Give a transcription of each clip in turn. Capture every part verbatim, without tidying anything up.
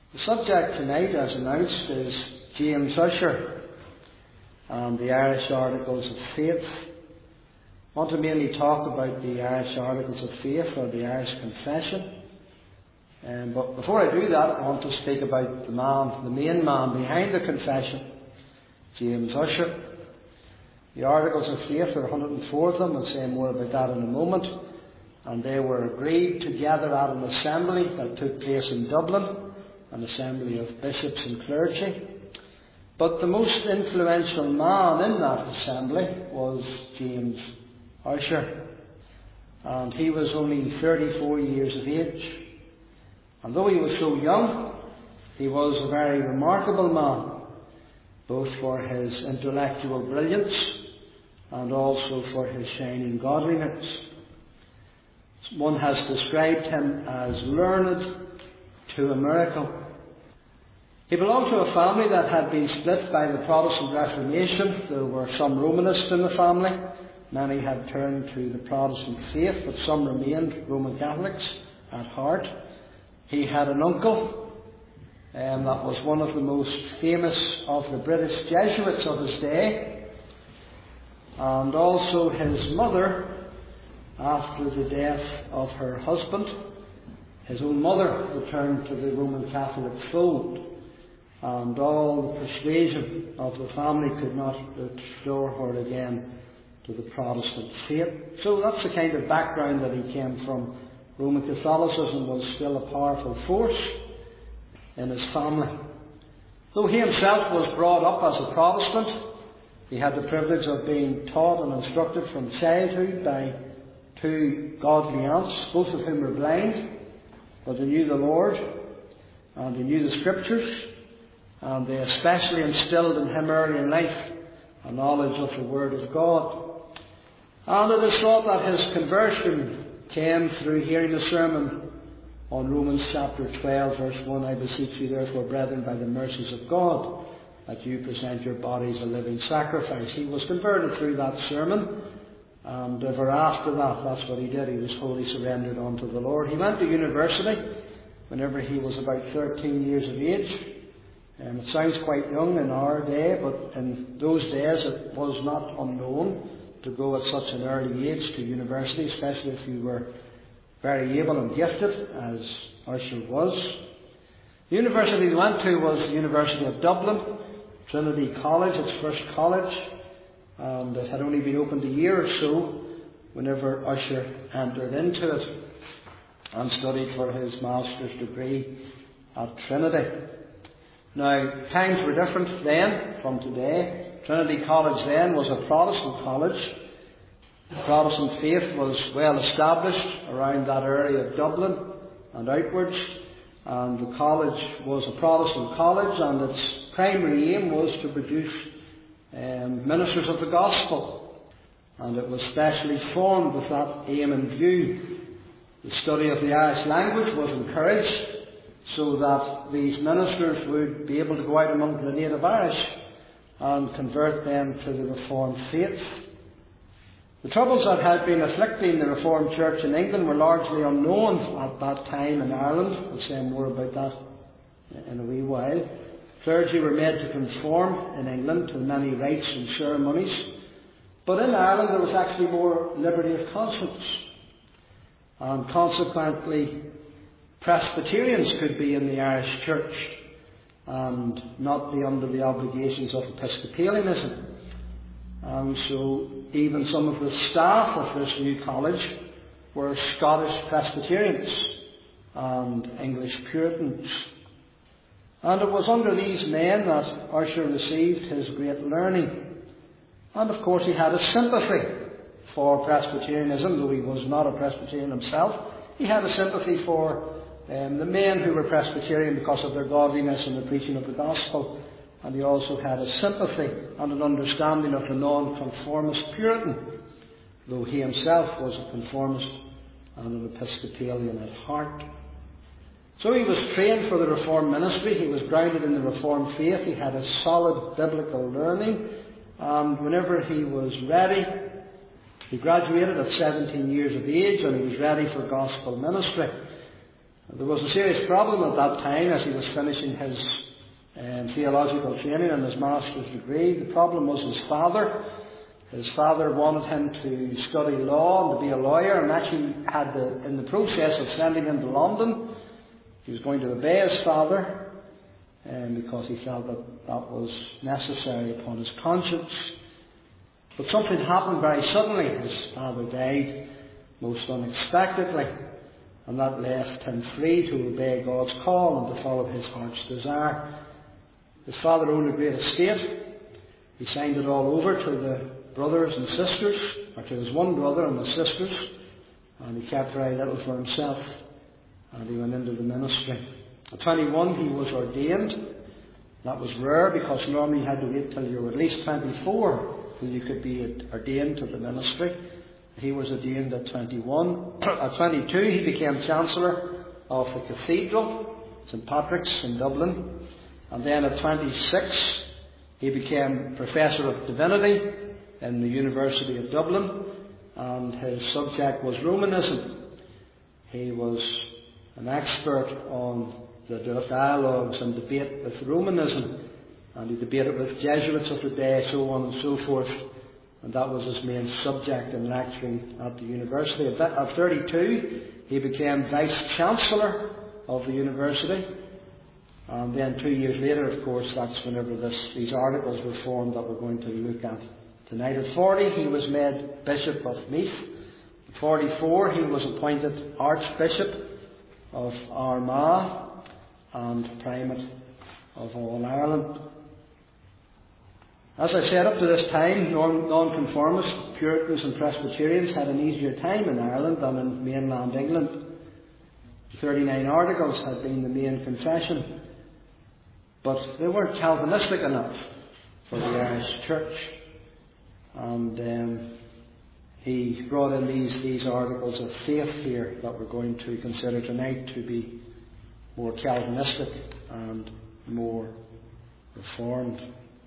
The subject tonight, as announced, is James Ussher and the Irish Articles of Faith. I want to mainly talk about the Irish Articles of Faith, or the Irish Confession. Um, but before I do that, I want to speak about the man, the main man behind the Confession, James Ussher. The Articles of Faith, there are one hundred four of them. I'll say more about that in a moment. And they were agreed together at an assembly that took place in Dublin, an assembly of bishops and clergy. But the most influential man in that assembly was James Ussher. And he was only thirty-four years of age. And though he was so young, he was a very remarkable man, both for his intellectual brilliance and also for his shining godliness. One has described him as learned to a miracle. He belonged to a family that had been split by the Protestant Reformation. There were some Romanists in the family. Many had turned to the Protestant faith, but some remained Roman Catholics at heart. He had an uncle um, that was one of the most famous of the British Jesuits of his day. And also his mother, after the death of her husband, his own mother returned to the Roman Catholic fold, and all the persuasion of the family could not restore her again to the Protestant faith. So that's the kind of background that he came from. Roman Catholicism was still a powerful force in his family. Though he himself was brought up as a Protestant, he had the privilege of being taught and instructed from childhood by two godly aunts, both of whom were blind, but they knew the Lord and they knew the Scriptures, and they especially instilled in him early in life a knowledge of the Word of God. And it is thought that his conversion came through hearing a sermon on Romans chapter twelve, verse one, "I beseech you therefore, brethren, by the mercies of God, that you present your bodies a living sacrifice." He was converted through that sermon. And ever after that, that's what he did. He was wholly surrendered unto the Lord. He went to university whenever he was about thirteen years of age. Um, it sounds quite young in our day, but in those days it was not unknown to go at such an early age to university, especially if you were very able and gifted, as Ussher was. The university he went to was the University of Dublin, Trinity College, its first college. And it had only been opened a year or so whenever Ussher entered into it and studied for his master's degree at Trinity. Now, times were different then from today. Trinity College then was a Protestant college. The Protestant faith was well established around that area of Dublin and outwards. And the college was a Protestant college, and its primary aim was to produce Um, ministers of the gospel, and it was specially formed with that aim in view. The study of the Irish language was encouraged so that these ministers would be able to go out among the native Irish and convert them to the Reformed faith. The troubles that had been afflicting the Reformed Church in England were largely unknown at that time in Ireland. I'll say more about that in a wee while. Clergy were made to conform in England to many rites and ceremonies, but in Ireland there was actually more liberty of conscience, and consequently Presbyterians could be in the Irish Church and not be under the obligations of Episcopalianism. And so even some of the staff of this new college were Scottish Presbyterians and English Puritans. And it was under these men that Ussher received his great learning. And of course he had a sympathy for Presbyterianism, though he was not a Presbyterian himself. He had a sympathy for um, the men who were Presbyterian because of their godliness and the preaching of the gospel. And he also had a sympathy and an understanding of the non-conformist Puritan, though he himself was a conformist and an Episcopalian at heart. So he was trained for the Reformed ministry. He was grounded in the Reformed faith. He had a solid biblical learning. And whenever he was ready, he graduated at seventeen years of age, and he was ready for gospel ministry. There was a serious problem at that time as he was finishing his um, theological training and his master's degree. The problem was his father. His father wanted him to study law and to be a lawyer, and actually had the, in the process of sending him to London, he was going to obey his father, um, because he felt that that was necessary upon his conscience. But something happened very suddenly. His father died most unexpectedly, and that left him free to obey God's call and to follow his heart's desire. His father owned a great estate. He signed it all over to the brothers and sisters, or to his one brother and the sisters, and he kept very little for himself, and he went into the ministry. At twenty-one he was ordained. That was rare, because normally you had to wait till you were at least twenty-four till you could be ordained to the ministry. He was ordained at twenty-one. At twenty-two he became Chancellor of the Cathedral, Saint Patrick's in Dublin, and then at twenty-six he became Professor of Divinity in the University of Dublin, and his subject was Romanism. He was an expert on the dialogues and debate with Romanism, and he debated with Jesuits of the day, so on and so forth, and that was his main subject in lecturing at the university. At thirty-two he became Vice-Chancellor of the university, and then two years later, of course, that's whenever this, these articles were formed that we're going to look at tonight. At forty he was made Bishop of Meath. At forty-four he was appointed Archbishop of Armagh and Primate of all Ireland. As I said, up to this time, non-conformists, Puritans and Presbyterians had an easier time in Ireland than in mainland England. The thirty-nine Articles had been the main confession, but they weren't Calvinistic enough for the Irish Church. And um, he brought in these, these articles of faith here that we're going to consider tonight to be more Calvinistic and more reformed.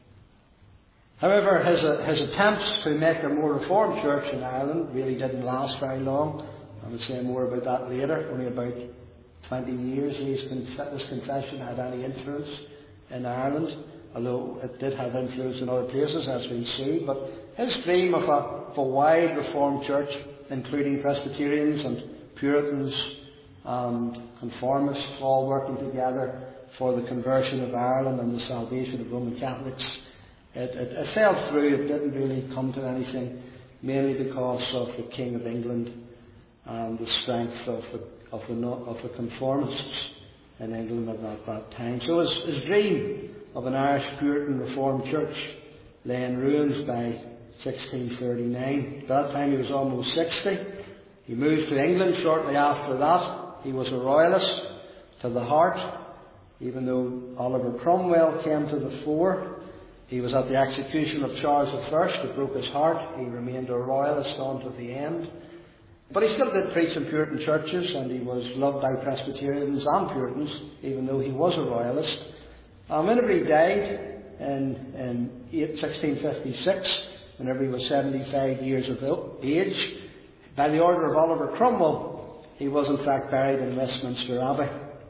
However, his, uh, his attempts to make a more reformed church in Ireland really didn't last very long. I will say more about that later. Only about twenty years this confession had any influence in Ireland, although it did have influence in other places, as we'll see. But his dream of a, of a wide reformed church, including Presbyterians and Puritans and conformists, all working together for the conversion of Ireland and the salvation of Roman Catholics, it, it, it fell through. It didn't really come to anything, mainly because of the King of England and the strength of the, of the, of the conformists in England at that, that time. So his, his dream of an Irish Puritan Reformed Church lay in ruins by sixteen thirty-nine. By that time he was almost sixty. He moved to England shortly after that. He was a royalist to the heart, even though Oliver Cromwell came to the fore. He was at the execution of Charles the First. It broke his heart. He remained a royalist on to the end. But he still did preach in Puritan churches, and he was loved by Presbyterians and Puritans, even though he was a royalist. And whenever he died in, in sixteen fifty-six, whenever he was seventy-five years of age, by the order of Oliver Cromwell, he was in fact buried in Westminster Abbey.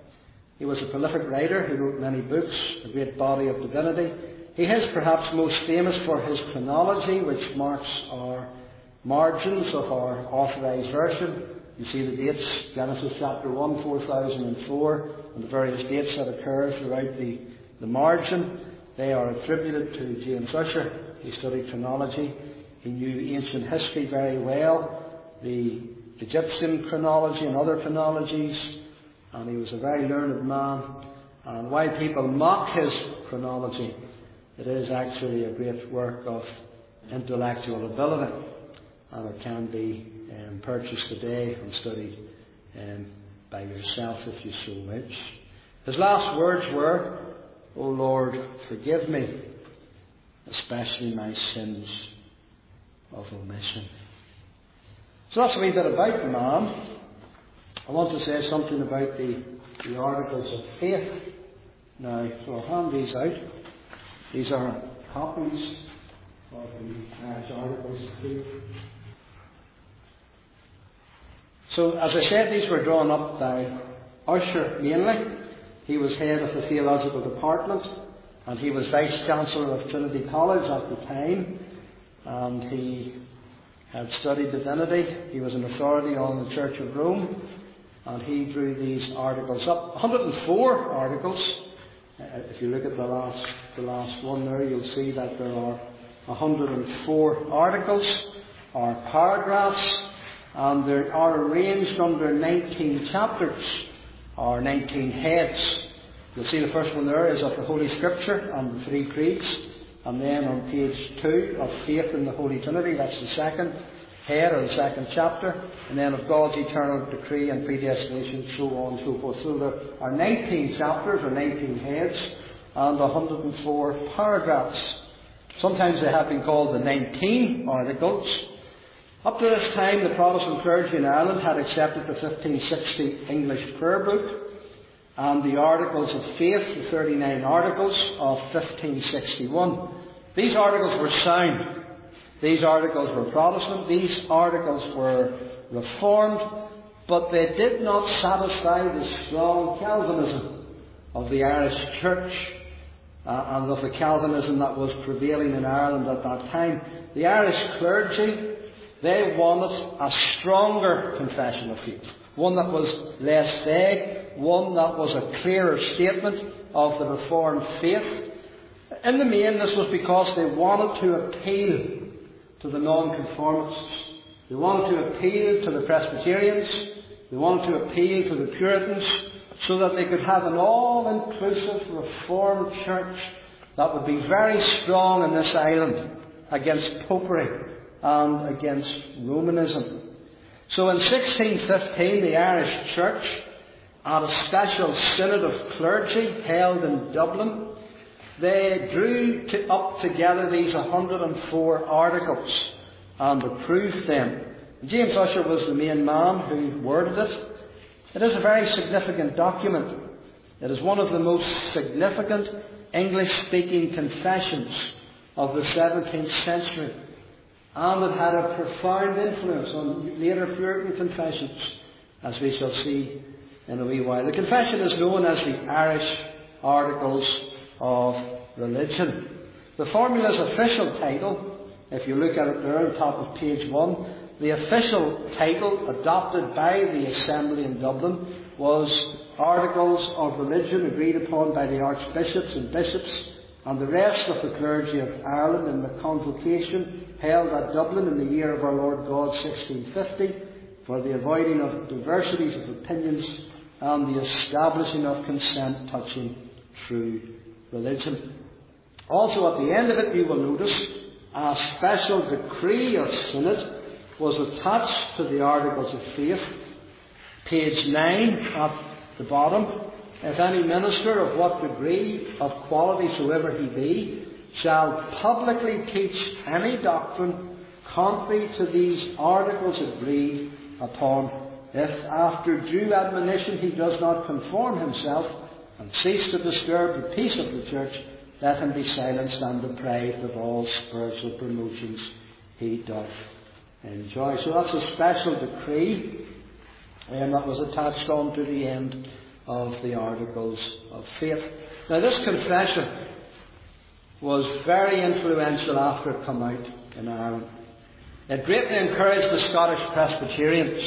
He was a prolific writer. He wrote many books, a great body of divinity. He is perhaps most famous for his chronology, which marks our margins of our authorised version. You see the dates, Genesis chapter one, four thousand four, and the various dates that occur throughout the, the margin. They are attributed to James Ussher. He studied chronology. He knew ancient history very well, the Egyptian chronology and other chronologies, and he was a very learned man. And while people mock his chronology, it is actually a great work of intellectual ability, and it can be um, purchased today and studied um, by yourself if you so wish. His last words were, "O Lord, forgive me, especially my sins of omission." So that's a wee bit about the man. I want to say something about the, the Articles of Faith. Now, so I'll hand these out. These are copies of the Irish Articles of Faith. So, as I said, these were drawn up by Usher mainly. He was head of the theological department, and he was Vice Chancellor of Trinity College at the time, and he had studied divinity. He was an authority on the Church of Rome, and he drew these articles up. one hundred and four articles. Uh, if you look at the last, the last one there, you'll see that there are one hundred and four articles, or paragraphs, and they are arranged under nineteen chapters, or nineteen heads. You'll see the first one there is of the Holy Scripture and the three creeds, and then on page two of Faith in the Holy Trinity, that's the second head or the second chapter, and then of God's eternal decree and predestination, so on and so forth. So there are nineteen chapters or nineteen heads and one hundred and four paragraphs. Sometimes they have been called the nineteen articles. Up to this time, the Protestant clergy in Ireland had accepted the fifteen sixty English Prayer Book and the Articles of Faith, the thirty-nine Articles of fifteen sixty-one. These articles were sound. These articles were Protestant. These articles were Reformed. But they did not satisfy the strong Calvinism of the Irish Church uh, and of the Calvinism that was prevailing in Ireland at that time. The Irish clergy, they wanted a stronger confession of faith. One that was less vague, one that was a clearer statement of the Reformed faith. In the main, this was because they wanted to appeal to the nonconformists. They wanted to appeal to the Presbyterians. They wanted to appeal to the Puritans, so that they could have an all-inclusive Reformed church that would be very strong in this island against popery and against Romanism. So in sixteen fifteen, the Irish Church, at a special synod of clergy held in Dublin, they drew to, up together these one hundred and four articles and approved them. James Usher was the main man who worded it. It is a very significant document. It is one of the most significant English-speaking confessions of the seventeenth century. And it had a profound influence on later Puritan confessions, as we shall see in a wee while. The confession is known as the Irish Articles of Religion. The formula's official title, if you look at it there on top of page one, the official title adopted by the Assembly in Dublin was Articles of Religion, agreed upon by the archbishops and bishops and the rest of the clergy of Ireland in the convocation held at Dublin in the year of our Lord God sixteen fifty for the avoiding of diversities of opinions and the establishing of consent touching true religion. Also at the end of it you will notice a special decree of synod was attached to the Articles of Faith. Page nine at the bottom. If any minister of what degree of quality soever he be shall publicly teach any doctrine contrary to these articles agreed upon, if after due admonition he does not conform himself and cease to disturb the peace of the church, let him be silenced and deprived of all spiritual promotions he doth enjoy. So that's a special decree and that was attached on to the end of the Articles of Faith. Now this confession was very influential after it came out in Ireland. It greatly encouraged the Scottish Presbyterians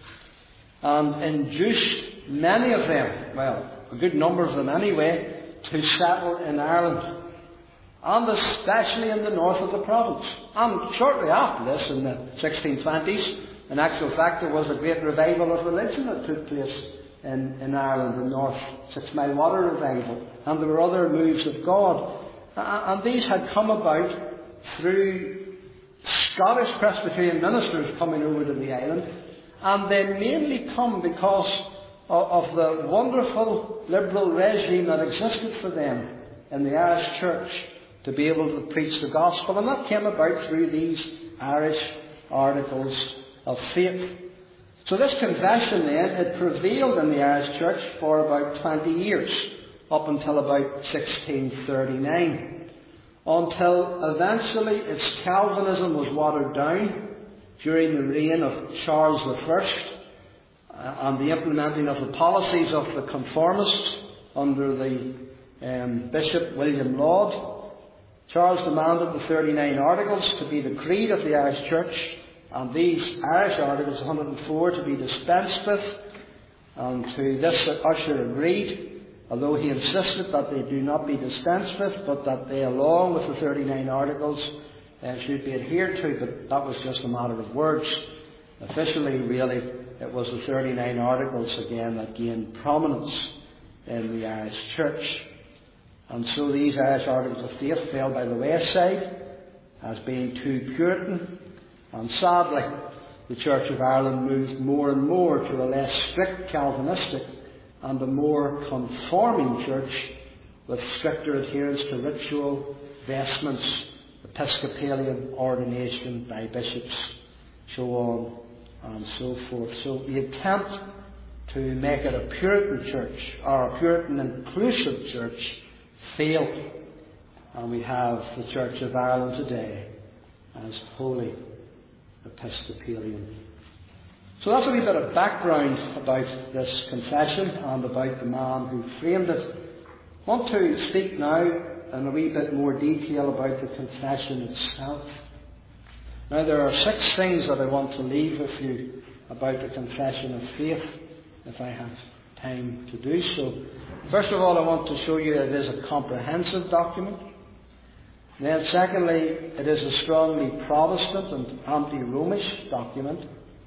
and induced many of them, well, a good number of them anyway, to settle in Ireland, and especially in the north of the province. And shortly after this, in the sixteen twenties, in actual fact there was a great revival of religion that took place in, in Ireland, the North Six Mile Water Revival, and there were other moves of God. And these had come about through Scottish Presbyterian ministers coming over to the island, and they mainly come because of, of the wonderful liberal regime that existed for them in the Irish Church to be able to preach the gospel, and that came about through these Irish Articles of Faith. So this confession then, it prevailed in the Irish Church for about twenty years, up until about sixteen thirty-nine, until eventually its Calvinism was watered down during the reign of Charles the First, and the implementing of the policies of the conformists under the um, Bishop William Laud, Charles demanded the thirty-nine Articles to be the creed of the Irish Church, and these Irish Articles one hundred and four to be dispensed with, and to this Ussher agreed, although he insisted that they do not be dispensed with, but that they, along with the thirty-nine Articles, uh, should be adhered to, but that was just a matter of words. Officially, really, it was the thirty-nine Articles again that gained prominence in the Irish Church. And so these Irish Articles of Faith fell by the wayside as being too Puritan, and sadly the Church of Ireland moved more and more to a less strict Calvinistic and a more conforming church with stricter adherence to ritual, vestments, Episcopalian ordination by bishops, so on and so forth. So the attempt to make it a Puritan church, or a Puritan inclusive church, failed. And we have the Church of Ireland today as wholly Episcopalian. So that's a wee bit of background about this confession and about the man who framed it. I want to speak now in a wee bit more detail about the confession itself. Now, there are six things that I want to leave with you about the confession of faith, if I have time to do so. First of all, I want to show you that it is a comprehensive document. Then secondly, it is a strongly Protestant and anti-Romish document.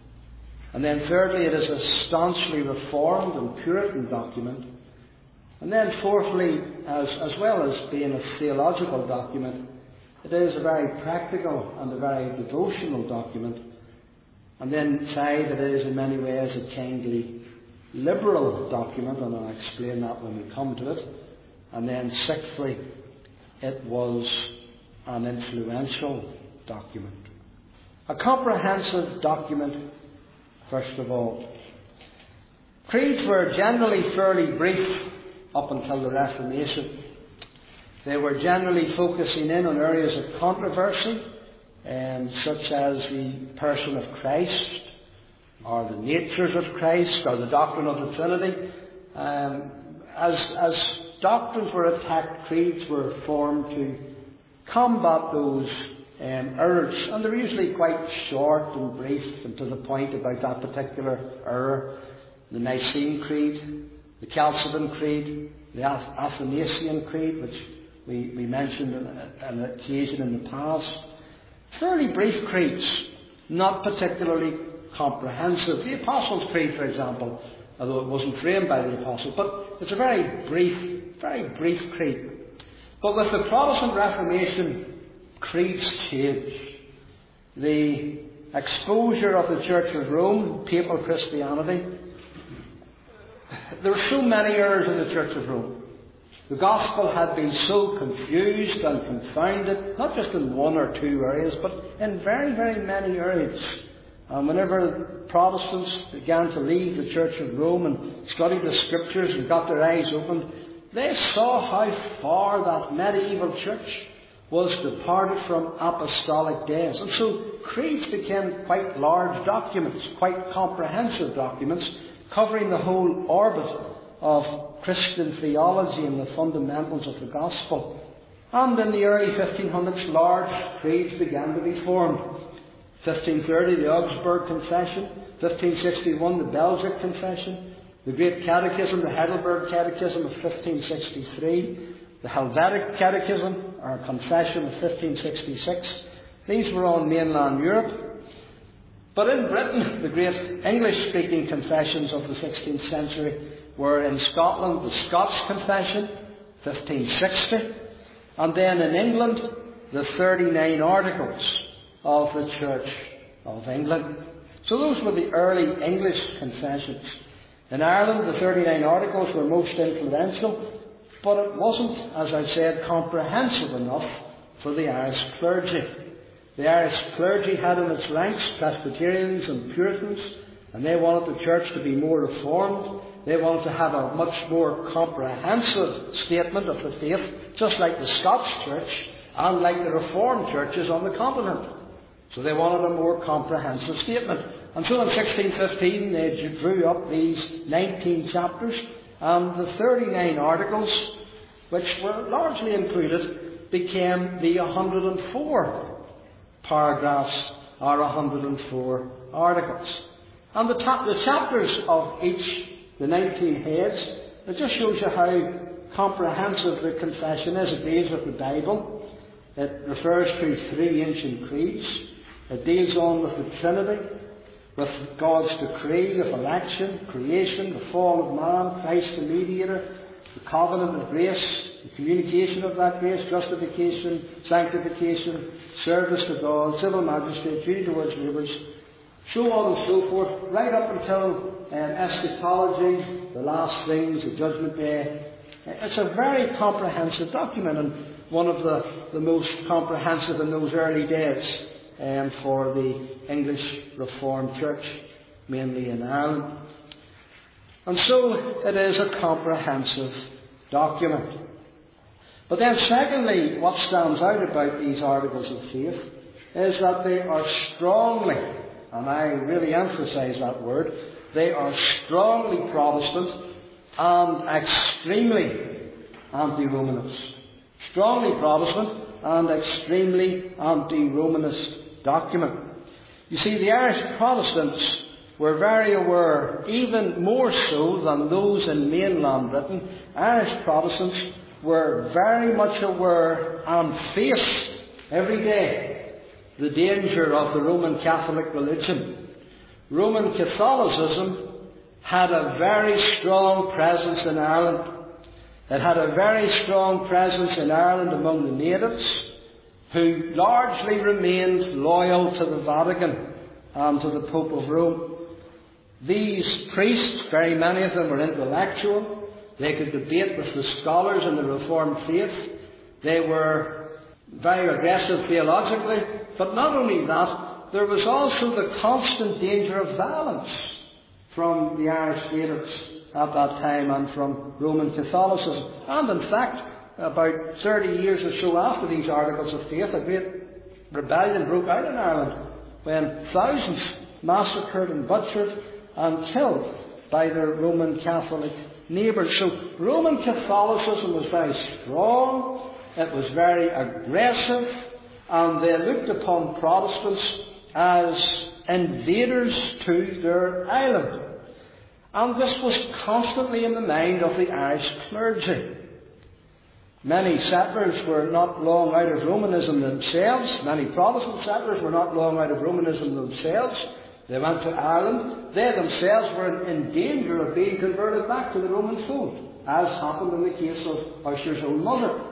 And then thirdly, it is a staunchly Reformed and Puritan document. And then fourthly, as, as well as being a theological document, it is a very practical and a very devotional document. And then five, it is in many ways a kindly liberal document, and I'll explain that when we come to it. And then sixthly, it was an influential document. A comprehensive document, first of all. Creeds were generally fairly brief up until the Reformation. They were generally focusing in on areas of controversy, um, such as the person of Christ, or the natures of Christ, or the doctrine of the Trinity. Um, as, as doctrines were attacked, creeds were formed to combat those um, errors, and they're usually quite short and brief and to the point about that particular error. The Nicene Creed, the Chalcedon Creed, the Athanasian Creed, which we, we mentioned on an occasion in the past. Fairly brief creeds, not particularly comprehensive. The Apostles' Creed, for example, although it wasn't framed by the Apostle, but it's a very brief, very brief creed. But with the Protestant Reformation, creeds changed. The exposure of the Church of Rome, papal Christianity, there were so many errors in the Church of Rome. The gospel had been so confused and confounded, not just in one or two areas, but in very, very many areas. And whenever Protestants began to leave the Church of Rome and study the Scriptures and got their eyes opened, they saw how far that medieval church was departed from apostolic days. And so creeds became quite large documents, quite comprehensive documents, covering the whole orbit of Christian theology and the fundamentals of the gospel. And in the early fifteen hundreds, large creeds began to be formed. fifteen thirty, the Augsburg Confession. fifteen sixty-one, the Belgic Confession. The Great Catechism, the Heidelberg Catechism of fifteen sixty-three. The Helvetic Catechism, or Confession of fifteen sixty-six. These were on mainland Europe. But in Britain, the great English-speaking confessions of the sixteenth century were in Scotland, the Scots Confession, fifteen sixty, and then in England, the thirty-nine Articles of the Church of England. So those were the early English confessions. In Ireland, the thirty-nine Articles were most influential, but it wasn't, as I said, comprehensive enough for the Irish clergy. The Irish clergy had in its ranks Presbyterians and Puritans, and they wanted the church to be more reformed. They wanted to have a much more comprehensive statement of the faith, just like the Scots Church and like the Reformed churches on the continent. So they wanted a more comprehensive statement. And so in sixteen fifteen they drew up these nineteen chapters, and the thirty-nine articles, which were largely included, became the one hundred four paragraphs or one hundred four articles. And the, ta- the chapters of each, the nineteen heads, it just shows you how comprehensive the confession is. It deals with the Bible. It refers to three ancient creeds. It deals on with the Trinity, with God's decree of election, creation, the fall of man, Christ the mediator, the covenant of grace, the communication of that grace, justification, sanctification, service to God, civil magistrate, duty towards neighbours, so on and so forth, right up until um, eschatology, the last things, the judgment day. It's a very comprehensive document, and one of the, the most comprehensive in those early days um, for the English Reformed Church, mainly in Ireland. And so it is a comprehensive document. But then secondly, what stands out about these articles of faith is that they are strongly, and I really emphasise that word, they are strongly Protestant and extremely anti-Romanist. Strongly Protestant and extremely anti-Romanist document. You see, the Irish Protestants were very aware, even more so than those in mainland Britain, Irish Protestants were very much aware and faced every day the danger of the Roman Catholic religion. Roman Catholicism had a very strong presence in Ireland. It had a very strong presence in Ireland among the natives, who largely remained loyal to the Vatican and to the Pope of Rome. These priests, very many of them were intellectual. They could debate with the scholars in the Reformed faith. They were very aggressive theologically. But not only that, there was also the constant danger of violence from the Irish natives at that time and from Roman Catholicism. And in fact, about thirty years or so after these articles of faith, a great rebellion broke out in Ireland when thousands massacred and butchered and killed by their Roman Catholic neighbours. So Roman Catholicism was very strong, it was very aggressive, and they looked upon Protestants as invaders to their island. And this was constantly in the mind of the Irish clergy. Many settlers were not long out of Romanism themselves. Many Protestant settlers were not long out of Romanism themselves. They went to Ireland. They themselves were in danger of being converted back to the Roman fold, as happened in the case of Usher's own mother.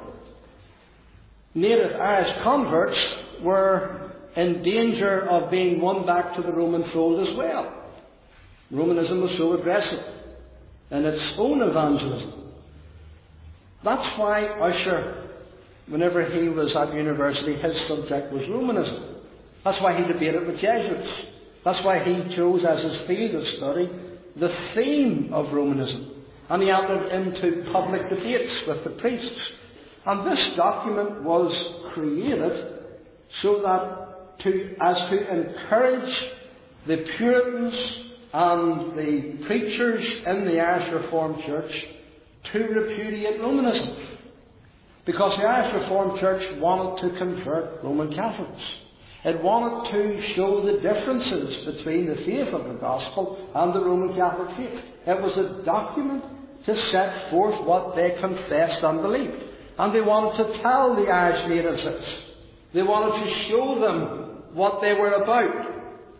Native Irish converts were in danger of being won back to the Roman fold as well. Romanism was so aggressive in its own evangelism. That's why Usher, whenever he was at university, his subject was Romanism. That's why he debated with Jesuits. That's why he chose as his field of study the theme of Romanism. And he entered into public debates with the priests. And this document was created so that to, as to encourage the Puritans and the preachers in the Irish Reformed Church to repudiate Romanism. Because the Irish Reformed Church wanted to convert Roman Catholics. It wanted to show the differences between the faith of the gospel and the Roman Catholic faith. It was a document to set forth what they confessed and believed. And they wanted to tell the Irish natives this. They wanted to show them what they were about.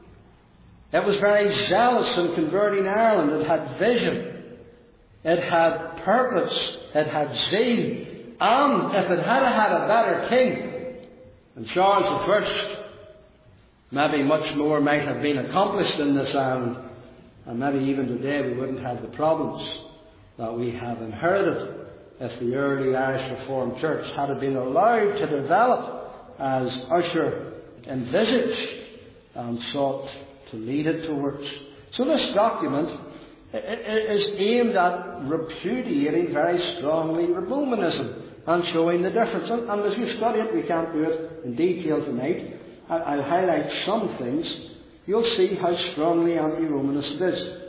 It was very zealous in converting Ireland. It had vision. It had purpose. It had zeal. And if it had had a better king than Charles the First, maybe much more might have been accomplished in this island. And maybe even today we wouldn't have the problems that we have inherited if the early Irish Reformed Church had been allowed to develop as Usher envisaged and sought to lead it towards. So this document is aimed at repudiating very strongly Romanism and showing the difference. And, and as you study it, we can't do it in detail tonight. I'll highlight some things. you'll see how strongly anti-Romanist it is.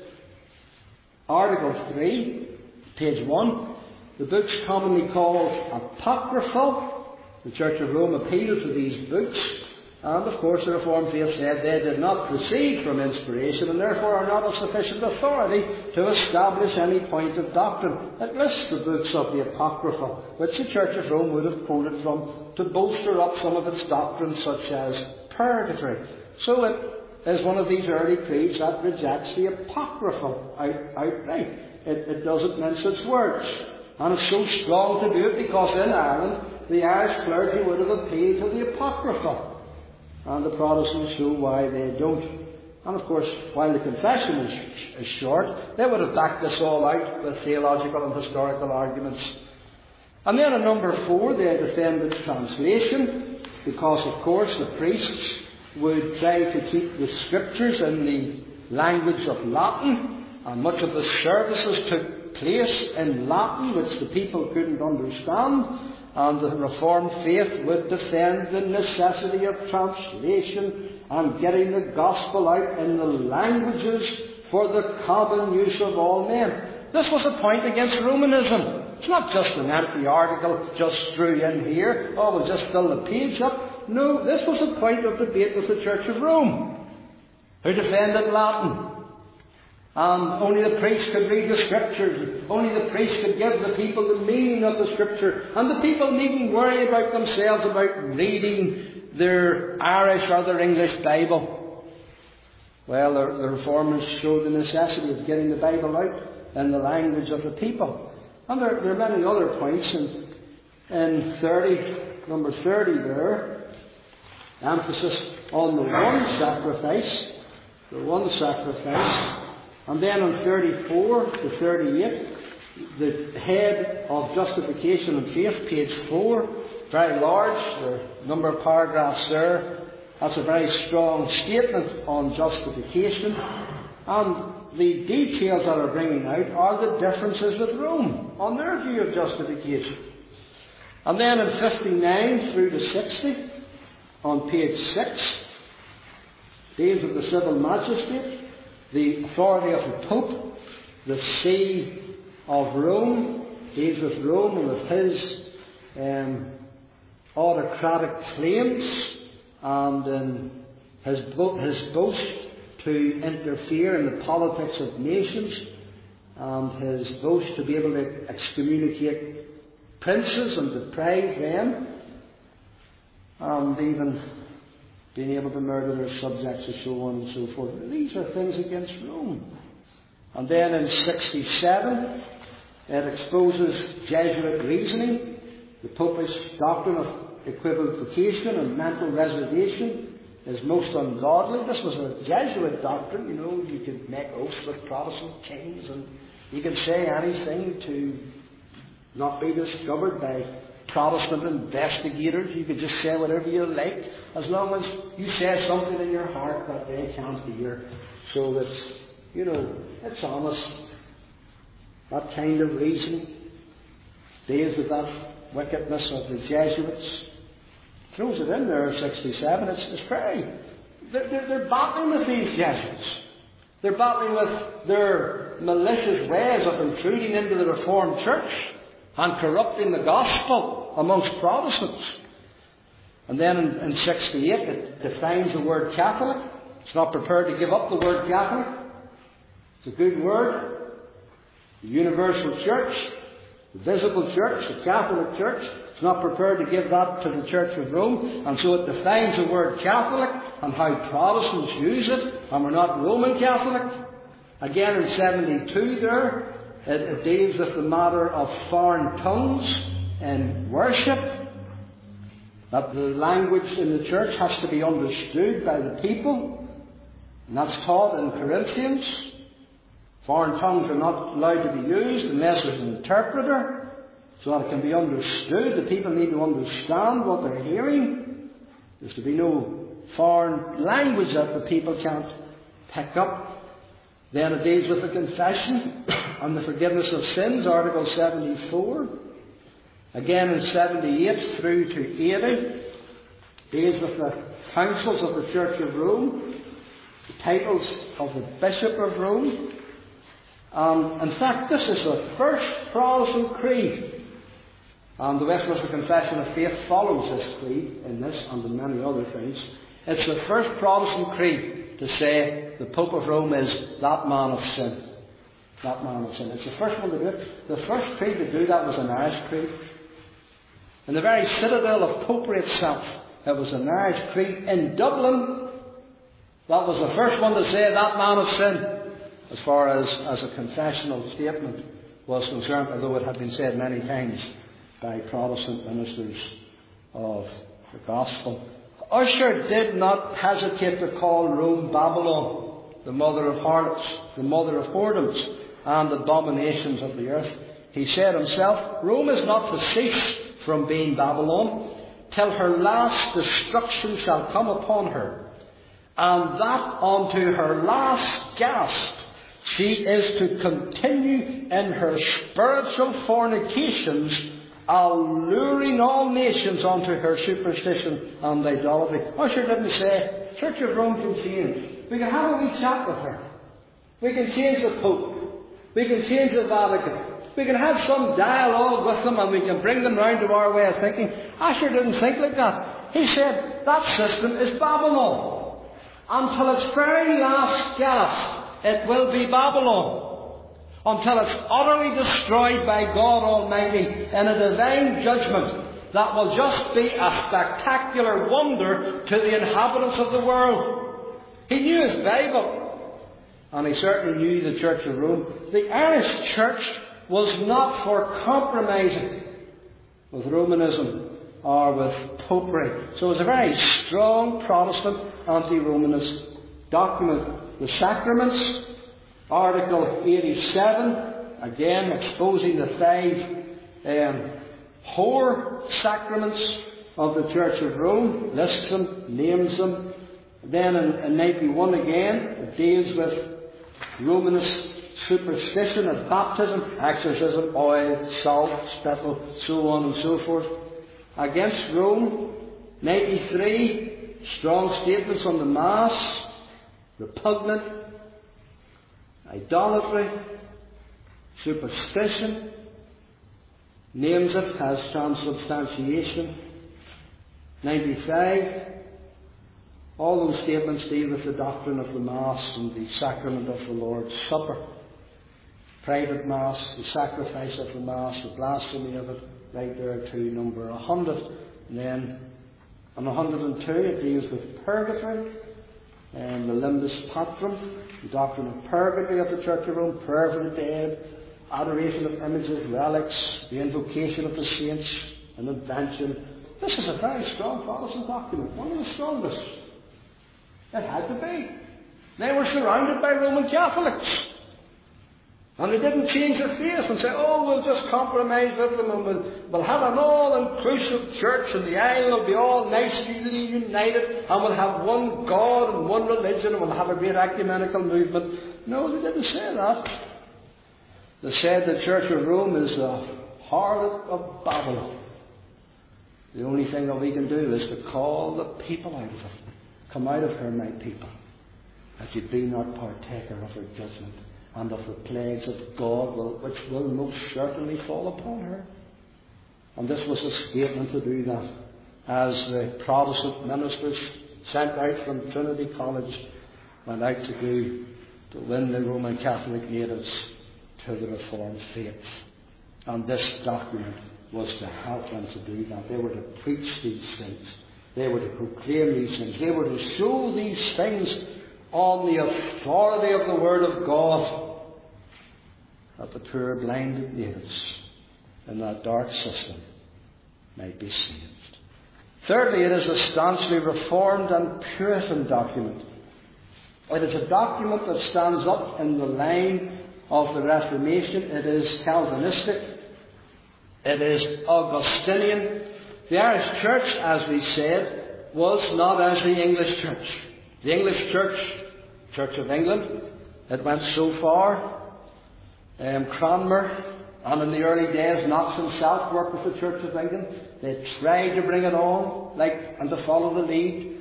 Article three, page one, the books commonly called apocryphal. The Church of Rome appealed to these books, and of course the Reformed faith said they did not proceed from inspiration and therefore are not of sufficient authority to establish any point of doctrine. It lists the books of the apocryphal, which the Church of Rome would have quoted from to bolster up some of its doctrines, such as purgatory. So it is one of these early creeds that rejects the apocryphal out, outright. It, it doesn't mince its words. And it's so strong to do it because in Ireland the Irish clergy would have appealed to the apocryphal. And the Protestants show why they don't. And of course, while the confession is, is short, they would have backed this all out with theological and historical arguments. And then in number four, they defended translation, because of course the priests would try to keep the scriptures in the language of Latin, and much of the services took place in Latin, which the people couldn't understand. And the Reformed faith would defend the necessity of translation and getting the gospel out in the languages for the common use of all men. This was a point against Romanism. It's not just an empty article just threw in here, oh, we'll just fill the page up. No, this was a point of debate with the Church of Rome, who defended Latin. And only the priest could read the Scriptures. Only the priest could give the people the meaning of the Scripture. And the people needn't worry about themselves about reading their Irish or their English Bible. Well, the, the Reformers showed the necessity of getting the Bible out in the language of the people. And there, there are many other points. In, in thirty, number thirty there, emphasis on the one sacrifice. The one sacrifice. And then on thirty-four to thirty-eight, the head of justification and faith, page four, very large, there are a number of paragraphs there. That's a very strong statement on justification. And the details that are bringing out are the differences with Rome on their view of justification. And then in fifty-nine through to sixty, on page six, deals with the civil magistrate, the authority of the Pope, the See of Rome, deals with Rome and with his um, autocratic claims and um, his, bo- his boast to interfere in the politics of nations and his boast to be able to excommunicate princes and deprive them, and even being able to murder their subjects and so on and so forth. These are things against Rome. And then in sixty-seven, it exposes Jesuit reasoning, the Popish doctrine of equivocation and mental reservation is most ungodly. This was a Jesuit doctrine, you know, you could make oaths with Protestant kings and you could say anything to not be discovered by Protestant investigators. You could just say whatever you like, as long as you say something in your heart that they can't hear. So that, you know, it's honest. That kind of reasoning deals with that wickedness of the Jesuits. Throws it in there at sixty-seven. It's, it's very... They're, they're, they're battling with these Jesuits. They're battling with their malicious ways of intruding into the Reformed Church and corrupting the gospel amongst Protestants. And then in, in sixty-eight, it defines the word Catholic. It's not prepared to give up the word Catholic. It's a good word. The universal church, the visible church, the Catholic Church. It's not prepared to give that to the Church of Rome. And so it defines the word Catholic and how Protestants use it. And we're not Roman Catholic. Again in seventy-two there, it, it deals with the matter of foreign tongues in worship. That the language in the church has to be understood by the people. And that's taught in Corinthians. Foreign tongues are not allowed to be used unless there's an interpreter, so that it can be understood. The people need to understand what they're hearing. There's to be no foreign language that the people can't pick up. Then it deals with the confession and the forgiveness of sins, Article seventy-four. Again in seventy-eight through to eighty, deals with the councils of the Church of Rome. The titles of the Bishop of Rome. Um, in fact, this is the first Protestant creed. And the Westminster Confession of Faith follows this creed in this and in many other things. It's the first Protestant creed to say the Pope of Rome is that man of sin. That man of sin. It's the first one to do it. The first creed to do that was an Irish creed. In the very citadel of Popery itself, it was an Irish creed. In Dublin, that was the first one to say that man of sin, as far as, as a confessional statement was concerned, although it had been said many times by Protestant ministers of the gospel. Ussher did not hesitate to call Rome Babylon, the mother of harlots, the mother of whoredoms, and abominations of the earth. He said himself, Rome is not to cease from being Babylon, till her last destruction shall come upon her, and that unto her last gasp she is to continue in her spiritual fornications, alluring all nations unto her superstition and idolatry. Ussher didn't say, Church of Rome can change. We can have a wee chat with her. We can change the Pope. We can change the Vatican. We can have some dialogue with them and we can bring them round to our way of thinking. Ussher didn't think like that. He said, that system is Babylon. Until its very last gasp, it will be Babylon. Until it's utterly destroyed by God Almighty in a divine judgment that will just be a spectacular wonder to the inhabitants of the world. He knew his Bible, and he certainly knew the Church of Rome. The Irish Church was not for compromising with Romanism or with Popery. So it was a very strong Protestant anti-Romanist document. The Sacraments, Article eighty-seven, again exposing the five um, whore sacraments of the Church of Rome, lists them, names them. Then in, in ninety-one again, it deals with Romanist superstition of baptism, exorcism, oil, salt, spittle, so on and so forth. Against Rome, ninety-three, strong statements on the Mass, repugnant, idolatry, superstition, names it as transubstantiation. ninety-five, all those statements deal with the doctrine of the Mass and the sacrament of the Lord's Supper. Private Mass, the sacrifice of the Mass, the blasphemy of it, right there to number one hundred. And then on one hundred and two it deals with purgatory, and the limbus patrum, the doctrine of purgatory of the Church of Rome, prayer for the dead, adoration of images, relics, the invocation of the saints, an invention. This is a very strong Protestant document, one of the strongest. It had to be. They were surrounded by Roman Catholics. And they didn't change their faith and say, oh, we'll just compromise with them and we'll, we'll have an all-inclusive church and the island will be all nicely united and we'll have one God and one religion and we'll have a great ecumenical movement. No, they didn't say that. They said the Church of Rome is the harlot of Babylon. The only thing that we can do is to call the people out of it. Come out of her, my people, that you be not partaker of her judgment and of the plagues of God, will, which will most certainly fall upon her. And this was a statement to do that, as the Protestant ministers sent out from Trinity College went out to do to win the Roman Catholic natives to the Reformed faith. And this document was to help them to do that. They were to preach these things. They were to proclaim these things. They were to show these things on the authority of the Word of God, that the poor blinded natives in that dark system might be saved. Thirdly, it is a staunchly Reformed and Puritan document. It is a document that stands up in the line of the Reformation. It is Calvinistic. It is Augustinian. The Irish Church, as we said, was not as the English Church. The English Church, Church of England, it went so far. Um, Cranmer, and in the early days, Knox himself worked with the Church of England. They tried to bring it on, like, and to follow the lead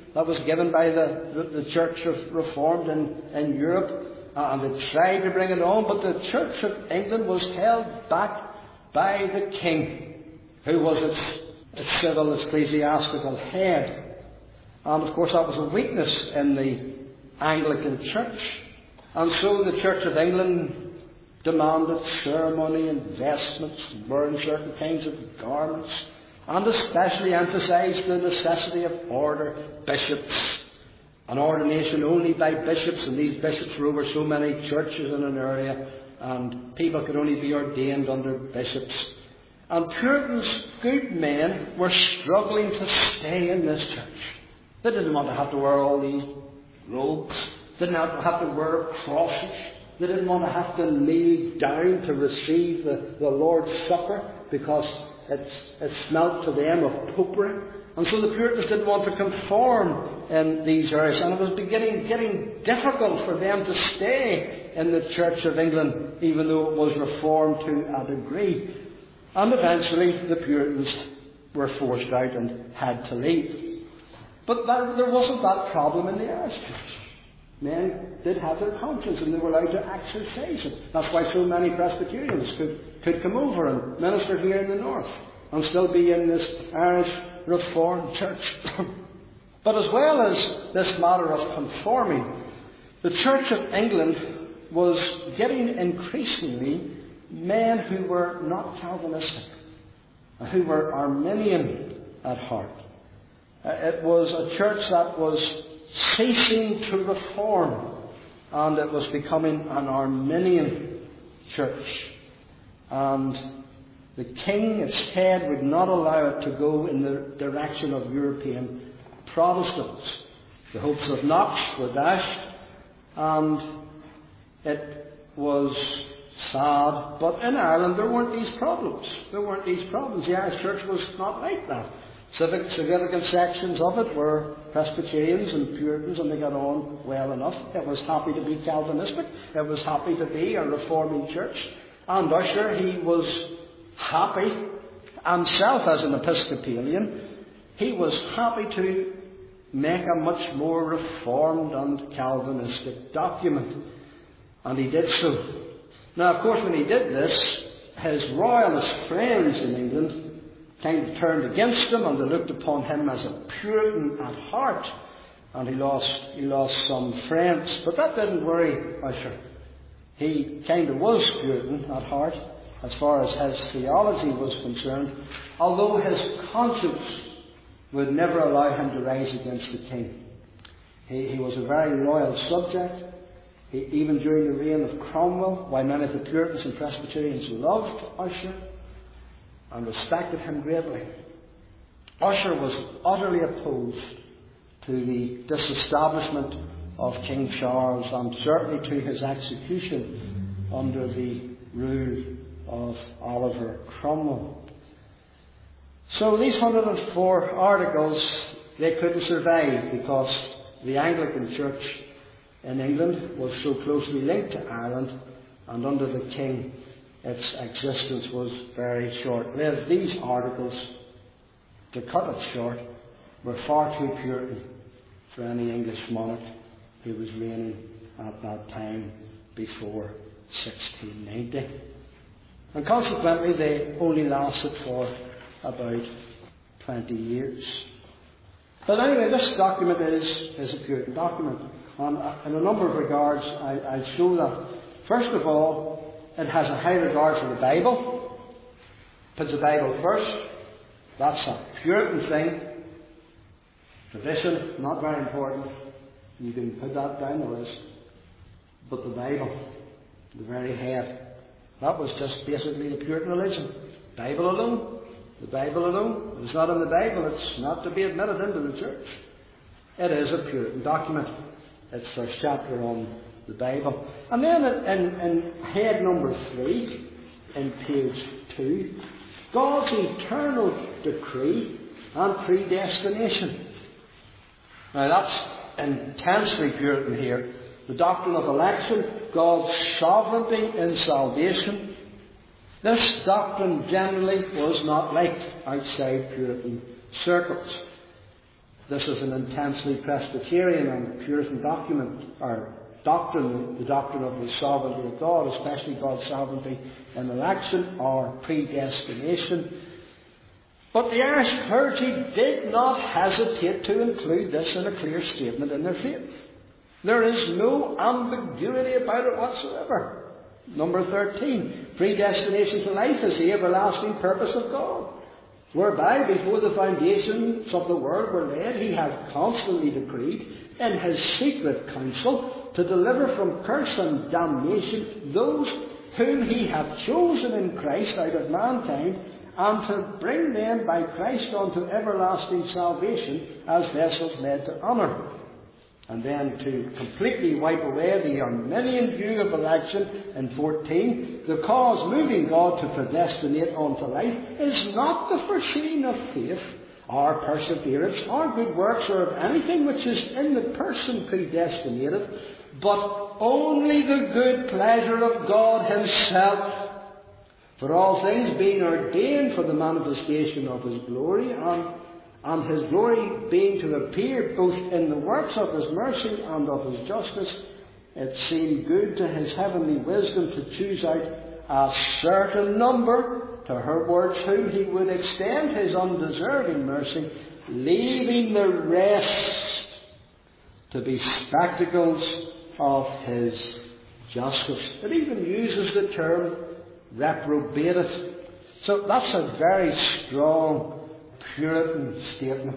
that was given by the, the, the Church of Reformed in, in Europe, uh, and they tried to bring it on, but the Church of England was held back by the king, who was its, its civil ecclesiastical head. And of course that was a weakness in the Anglican Church. And so the Church of England demanded ceremony and vestments, wearing certain kinds of garments, and especially emphasised the necessity of order, bishops, an ordination only by bishops, and these bishops were over so many churches in an area, and people could only be ordained under bishops. And Puritans, good men, were struggling to stay in this church. They didn't want to have to wear all these robes, didn't have to wear crosses, they didn't want to have to kneel down to receive the, the Lord's Supper, because it's, it smelt to them of popery. And so the Puritans didn't want to conform in these areas, and it was beginning getting difficult for them to stay in the Church of England, even though it was reformed to a degree. And eventually the Puritans were forced out and had to leave. But there, there wasn't that problem in the Irish Church. Men did have their conscience, and they were allowed to exercise it. That's why so many Presbyterians could, could come over and minister here in the north and still be in this Irish Reformed Church. But as well as this matter of conforming, the Church of England was getting increasingly men who were not Calvinistic, who were Arminian at heart. It was a church that was ceasing to reform, and it was becoming an Arminian church. And the king, its head, would not allow it to go in the direction of European Protestants. The hopes of Knox were dashed, and it was sad. But in Ireland there weren't these problems. There weren't these problems. The Irish Church was not like that. Civic, significant sections of it were Presbyterians and Puritans, and they got on well enough. It was happy to be Calvinistic. It was happy to be a reforming church. And Usher, he was happy himself as an Episcopalian. He was happy to make a much more reformed and Calvinistic document. And he did so. Now, of course, when he did this, his royalist friends in England kind of turned against him, and they looked upon him as a Puritan at heart, and he lost he lost some friends. But that didn't worry Usher. He kind of was Puritan at heart as far as his theology was concerned, although his conscience would never allow him to rise against the king. He, he was a very loyal subject. He, even during the reign of Cromwell, while many of the Puritans and Presbyterians loved Usher and respected him greatly, Usher was utterly opposed to the disestablishment of King Charles, and certainly to his execution under the rule of Oliver Cromwell. So these one hundred four articles, they couldn't survive because the Anglican Church in England was so closely linked to Ireland, and under the king its existence was very short-lived. These articles, to cut it short, were far too Puritan for any English monarch who was reigning at that time before sixteen ninety. And consequently they only lasted for about twenty years. But anyway, this document is, is a Puritan document. And in a number of regards I, I'll show that. First of all, it has a high regard for the Bible. Puts the Bible first. That's a Puritan thing. Tradition, not very important. You can put that down the list. But the Bible, the very head, that was just basically the Puritan religion. Bible alone. The Bible alone. If it's not in the Bible, it's not to be admitted into the church. It is a Puritan document. It's first chapter on the Bible. And then in, in head number three, in page two, God's eternal decree and predestination. Now that's intensely Puritan here. The doctrine of election, God's sovereignty in salvation. This doctrine generally was not liked outside Puritan circles. This is an intensely Presbyterian and Puritan document, or doctrine, the doctrine of the sovereignty of God, especially God's sovereignty in election or predestination. But the Irish clergy did not hesitate to include this in a clear statement in their faith. There is no ambiguity about it whatsoever. Number thirteen, predestination to life is the everlasting purpose of God, whereby before the foundations of the world were laid, he hath constantly decreed in his secret counsel to deliver from curse and damnation those whom he hath chosen in Christ out of mankind, and to bring them by Christ unto everlasting salvation as vessels made to honour. And then to completely wipe away the Arminian view of election in fourteen, the cause moving God to predestinate unto life is not the foreseeing of faith, or perseverance, or good works, or of anything which is in the person predestinated, but only the good pleasure of God himself. For all things being ordained for the manifestation of his glory, and, and his glory being to appear both in the works of his mercy and of his justice, it seemed good to his heavenly wisdom to choose out a certain number, to her words, whom he would extend his undeserving mercy, leaving the rest to be spectacles of his justice. It even uses the term reprobated. So that's a very strong Puritan statement.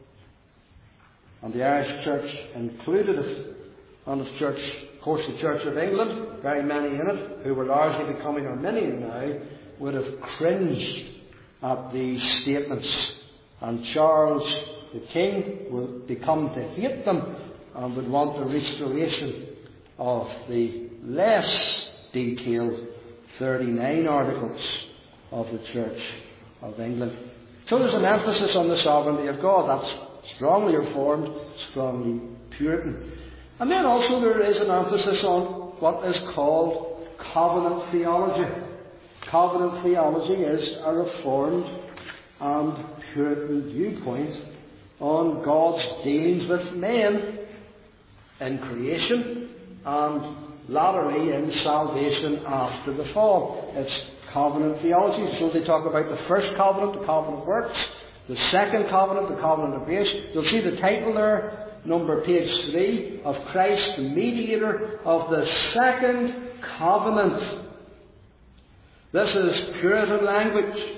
And the Irish Church included it. And the Church, of course, the Church of England, very many in it, who were largely becoming Arminian now, would have cringed at these statements. And Charles the King would become to hate them and would want the restoration of the less detailed thirty-nine articles of the Church of England. So there's an emphasis on the sovereignty of God. That's strongly Reformed, strongly Puritan. And then also there is an emphasis on what is called covenant theology. Covenant theology is a Reformed and Puritan viewpoint on God's dealings with men in creation and latterly in salvation after the fall. It's covenant theology. So they talk about the first covenant, the covenant of works, the second covenant, the covenant of grace. You'll see the title there, number page three, of Christ, the mediator of the second covenant. This is Puritan language.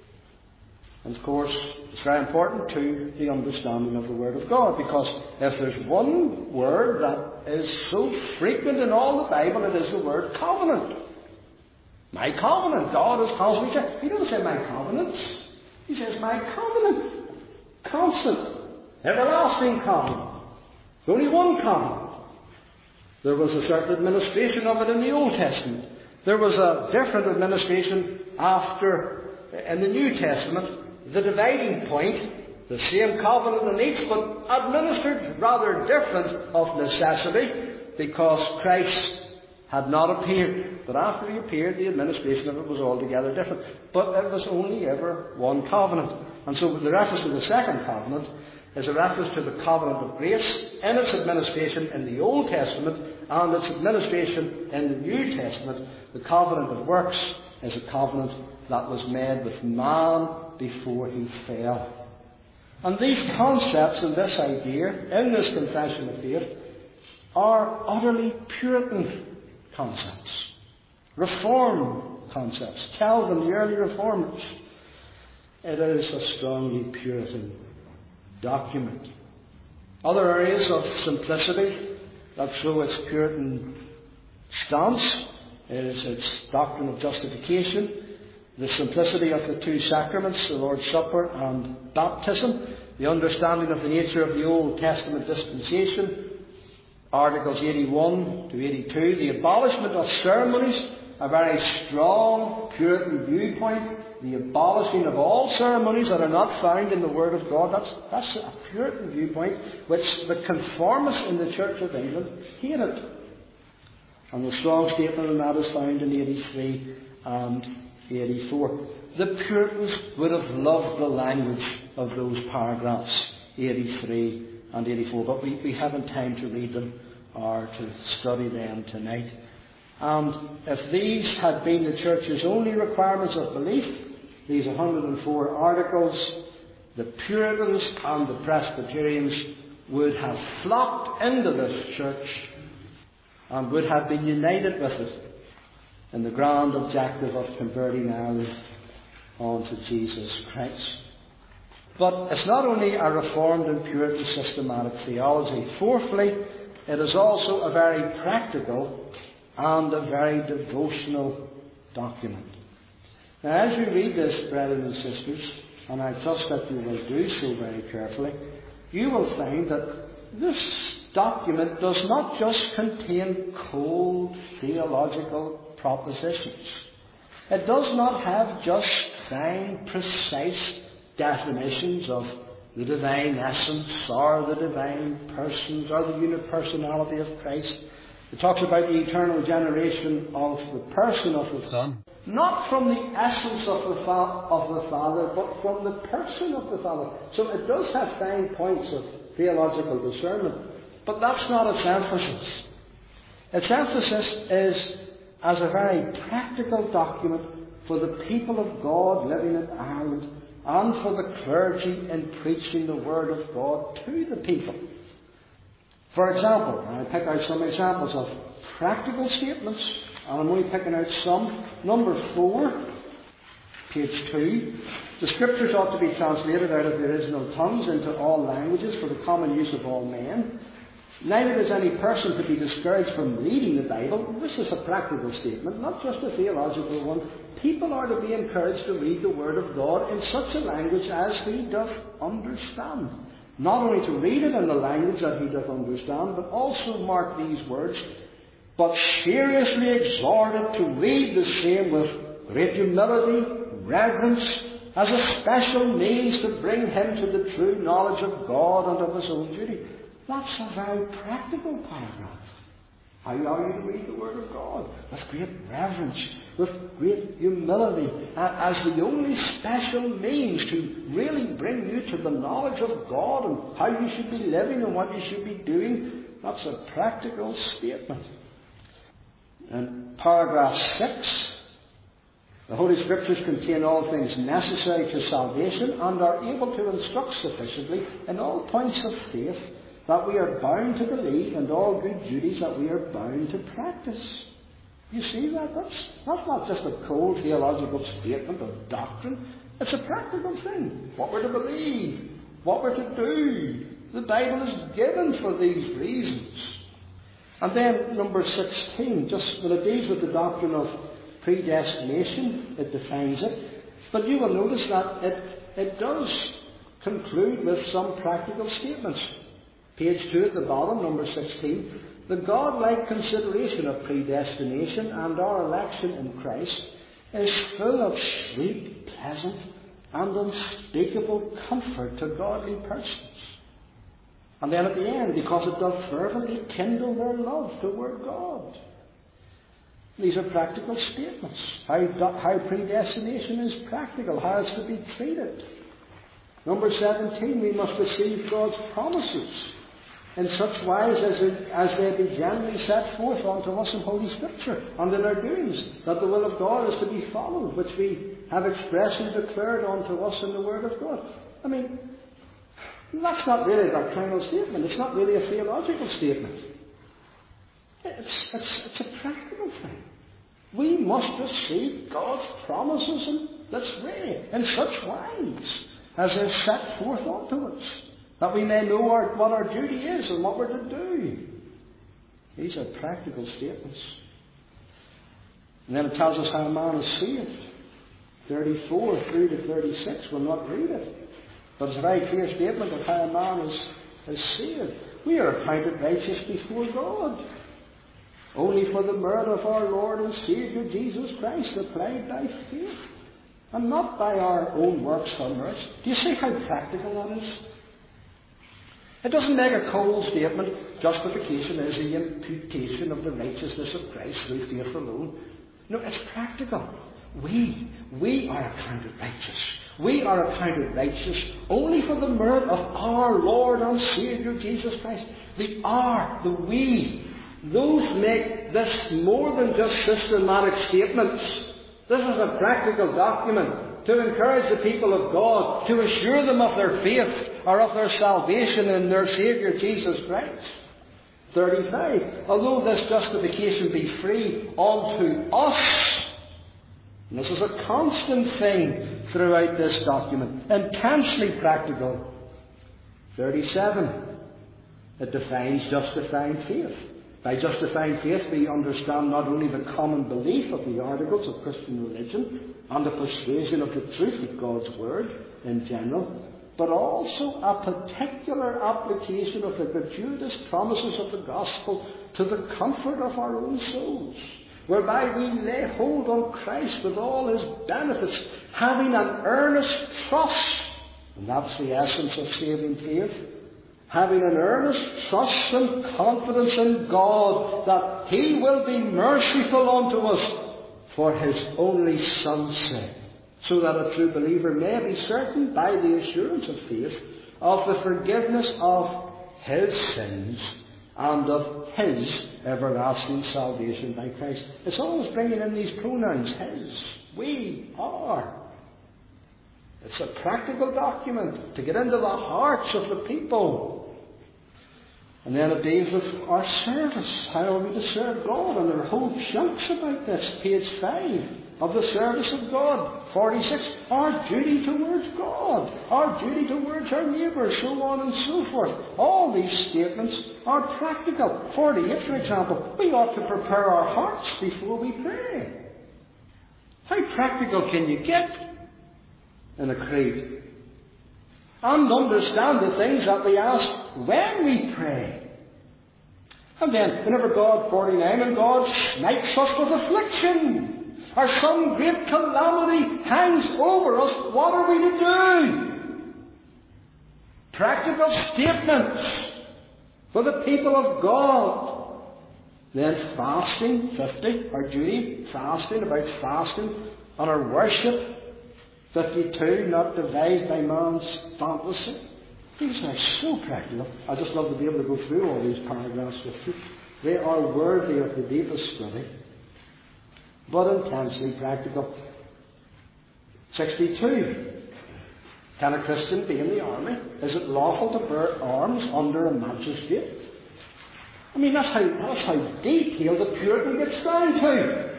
And of course, it's very important to the understanding of the Word of God, because if there's one word that is so frequent in all the Bible, it is the word covenant. My covenant. God is constantly saying, he doesn't say my covenants. He says my covenant. Constant. Everlasting covenant. There's only one covenant. There was a certain administration of it in the Old Testament. There was a different administration after, in the New Testament. The dividing point, the same covenant in each, but administered rather different of necessity, because Christ had not appeared. But after he appeared, the administration of it was altogether different. But it was only ever one covenant. And so the reference to the second covenant is a reference to the covenant of grace in its administration in the Old Testament, and its administration in the New Testament. The covenant of works is a covenant that was made with man before he fell. And these concepts and this idea in this confession of faith are utterly Puritan concepts, Reformed concepts, Calvin, the early Reformers. It is a strongly Puritan document. Other areas of simplicity that show its Puritan stance is its doctrine of justification, the simplicity of the two sacraments, the Lord's Supper and baptism, the understanding of the nature of the Old Testament dispensation, Articles eighty-one to eighty-two, the abolishment of ceremonies, a very strong Puritan viewpoint, the abolishing of all ceremonies that are not found in the Word of God. That's, that's a Puritan viewpoint which the conformists in the Church of England hated. And the strong statement on that is found in eighty-three and eighty-four. The Puritans would have loved the language of those paragraphs. eighty-three and eighty-four, but we, we haven't time to read them or to study them tonight. And if these had been the Church's only requirements of belief, these one hundred four articles, the Puritans and the Presbyterians would have flocked into this church and would have been united with it in the grand objective of converting Ireland onto Jesus Christ. But it's not only a Reformed and Puritan systematic theology. Fourthly, it is also a very practical and a very devotional document. Now, as you read this, brethren and sisters, and I trust that you will do so very carefully, you will find that this document does not just contain cold theological propositions. It does not have just fine, precise definitions of the divine essence or the divine persons or the unipersonality of Christ. It talks about the eternal generation of the person of the Son, not from the essence of the, fa- of the Father, but from the person of the Father. So it does have fine points of theological discernment, but that's not its emphasis. Its emphasis is as a very practical document for the people of God living in Ireland and for the clergy in preaching the Word of God to the people. For example, I pick out some examples of practical statements, and I'm only picking out some. Number four, page two. The Scriptures ought to be translated out of the original tongues into all languages for the common use of all men. Neither is any person to be discouraged from reading the Bible. This is a practical statement, not just a theological one. People are to be encouraged to read the Word of God in such a language as he doth understand. Not only to read it in the language that he doth understand, but also mark these words, but seriously exhorted to read the same with great humility, reverence, as a special means to bring him to the true knowledge of God and of his own duty. That's a very practical paragraph. How are you to read the Word of God? With great reverence, with great humility, as the only special means to really bring you to the knowledge of God and how you should be living and what you should be doing. That's a practical statement. And paragraph six, the Holy Scriptures contain all things necessary to salvation and are able to instruct sufficiently in all points of faith that we are bound to believe, and all good duties that we are bound to practice. You see that? That's, that's not just a cold theological statement of doctrine. It's a practical thing. What we're to believe, what we're to do. The Bible is given for these reasons. And then number sixteen, just when it deals with the doctrine of predestination, it defines it. But you will notice that it, it does conclude with some practical statements. Page two at the bottom, number sixteen. The godlike consideration of predestination and our election in Christ is full of sweet, pleasant, and unspeakable comfort to godly persons. And then at the end, because it doth fervently kindle their love toward God. These are practical statements. How, how predestination is practical, how it's to be treated. Number seventeen, we must receive God's promises in such wise as, it, as they be generally set forth unto us in Holy Scripture and in our doings, that the will of God is to be followed, which we have expressly declared unto us in the Word of God. I mean, that's not really a doctrinal statement. It's not really a theological statement. It's, it's, it's a practical thing. We must receive God's promises in this way, in such wise as they're set forth unto us, that we may know our, what our duty is and what we're to do. These are practical statements. And then it tells us how a man is saved. thirty-four through to thirty-six, we'll not read it. But it's a very clear statement of how a man is, is saved. We are accounted righteous before God only for the merit of our Lord and Saviour Jesus Christ, applied by faith, and not by our own works or merits. Do you see how practical that is? It doesn't make a cold statement, justification is the imputation of the righteousness of Christ through faith alone. No, it's practical. We, we are accounted righteous. We are accounted righteous only for the merit of our Lord and Saviour Jesus Christ. The "our," the "we," those make this more than just systematic statements. This is a practical document to encourage the people of God, to assure them of their faith or of their salvation in their Saviour Jesus Christ. thirty-five. Although this justification be free unto us, and this is a constant thing throughout this document, intensely practical. thirty-seven. It defines justifying faith. By justifying faith, we understand not only the common belief of the articles of Christian religion and the persuasion of the truth of God's Word in general, but also a particular application of the gratuitous promises of the gospel to the comfort of our own souls, whereby we lay hold on Christ with all His benefits, having an earnest trust, and that's the essence of saving faith, having an earnest trust and confidence in God that He will be merciful unto us for His only Son's sake, so that a true believer may be certain by the assurance of faith of the forgiveness of his sins and of His everlasting salvation by Christ. It's always bringing in these pronouns, His, we, our. It's a practical document to get into the hearts of the people. And then it deals with our service. How are we to serve God? And there are whole chunks about this. Page five of the service of God. forty-six. Our duty towards God. Our duty towards our neighbours. So on and so forth. All these statements are practical. forty-eight, for example. We ought to prepare our hearts before we pray. How practical can you get in a creed? And understand the things that we ask when we pray. And then, whenever God, forty-nine, and God smites us with affliction, or some great calamity hangs over us, what are we to do? Practical statements for the people of God. Then fasting, fifty, our duty, fasting, about fasting, and our worship. fifty-two, not devised by man's fantasy. These are so practical. I just love to be able to go through all these paragraphs with you. They are worthy of the deepest study, but intensely practical. sixty-two. Can a Christian be in the army? Is it lawful to bear arms under a magistrate? I mean, that's how, that's how detailed the Puritan gets down to.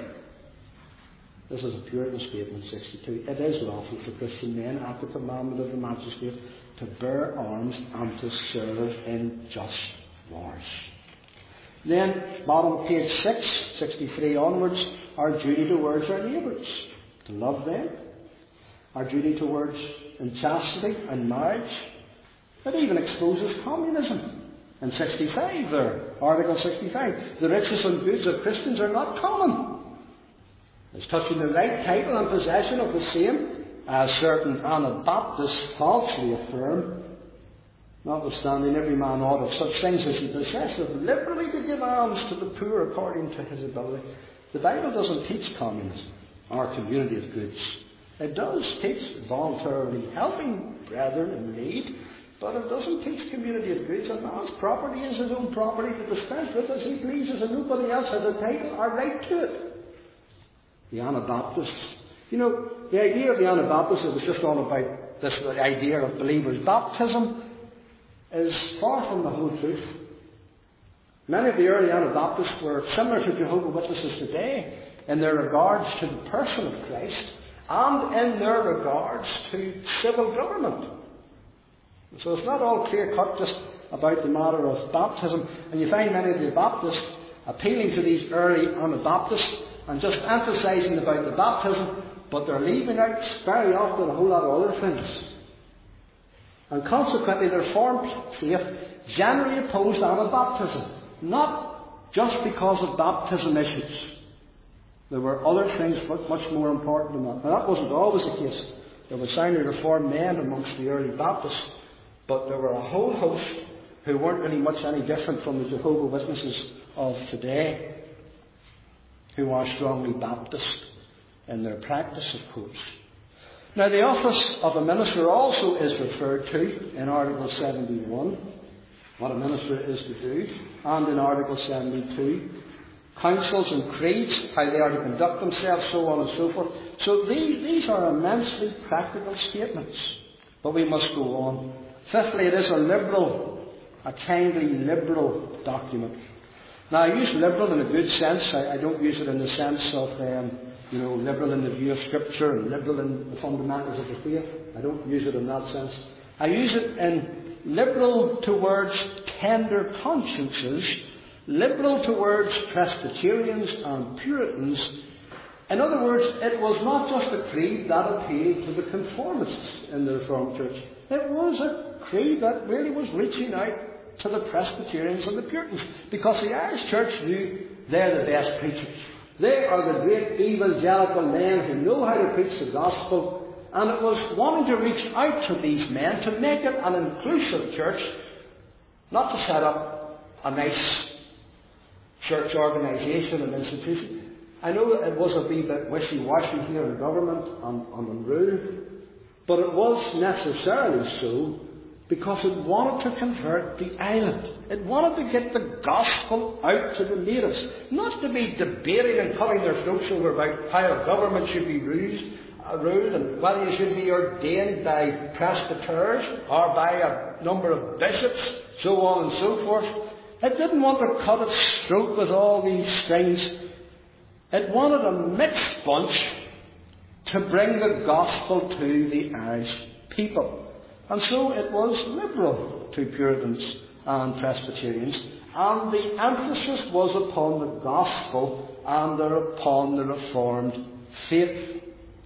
This is a Puritan statement, sixty-two. It is lawful for Christian men, at the commandment of the magistrate, to bear arms and to serve in just wars. Then, bottom page six, sixty-three onwards, our duty towards our neighbours, to love them. Our duty towards in chastity and marriage. It even exposes communism. In sixty-five there, Article sixty-five, the riches and goods of Christians are not common. As touching the right title and possession of the same, as certain Anabaptists falsely affirm, notwithstanding every man ought of such things as he possesseth liberally to give alms to the poor according to his ability. The Bible doesn't teach communism or community of goods. It does teach voluntarily helping brethren in need, but it doesn't teach community of goods. A man's property is his own property to dispense with as he pleases, and nobody else has a title or right to it. The Anabaptists, you know, the idea of the Anabaptists, it was just all about this idea of believers' baptism, is far from the whole truth. Many of the early Anabaptists were similar to Jehovah's Witnesses today in their regards to the person of Christ and in their regards to civil government. So it's not all clear-cut just about the matter of baptism. And you find many of the Baptists appealing to these early Anabaptists and just emphasising about the baptism, but they're leaving out very often a whole lot of other things. And consequently, the Reformed faith generally opposed Anabaptism, not just because of baptism issues. There were other things much more important than that. Now, that wasn't always the case. There were soundly Reformed men amongst the early Baptists, but there were a whole host who weren't really much any different from the Jehovah's Witnesses of today, who are strongly Baptist in their practice, of course. Now, the office of a minister also is referred to in Article seventy-one, what a minister is to do, and in Article seventy-two, councils and creeds, how they are to conduct themselves, so on and so forth. So these, these are immensely practical statements, but we must go on. Fifthly, it is a liberal, a kindly liberal document. Now, I use liberal in a good sense. I, I don't use it in the sense of, um, you know, liberal in the view of Scripture and liberal in the fundamentals of the faith. I don't use it in that sense. I use it in liberal towards tender consciences, liberal towards Presbyterians and Puritans. In other words, it was not just a creed that appealed to the conformists in the Reformed Church. It was a creed that really was reaching out to the Presbyterians and the Puritans, because the Irish Church knew they're the best preachers. They are the great evangelical men who know how to preach the gospel, and it was wanting to reach out to these men to make it an inclusive church, not to set up a nice church organisation and institution. I know it was a wee bit wishy-washy here in government and on the rule, but it was necessarily so because it wanted to convert the island. It wanted to get the gospel out to the natives, not to be debating and cutting their throats over about how a government should be ruled, uh, ruled and whether you should be ordained by presbyters or by a number of bishops, so on and so forth. It didn't want to cut its throat with all these things. It wanted a mixed bunch to bring the gospel to the Irish people. And so it was liberal to Puritans and Presbyterians, and the emphasis was upon the gospel and upon the Reformed faith.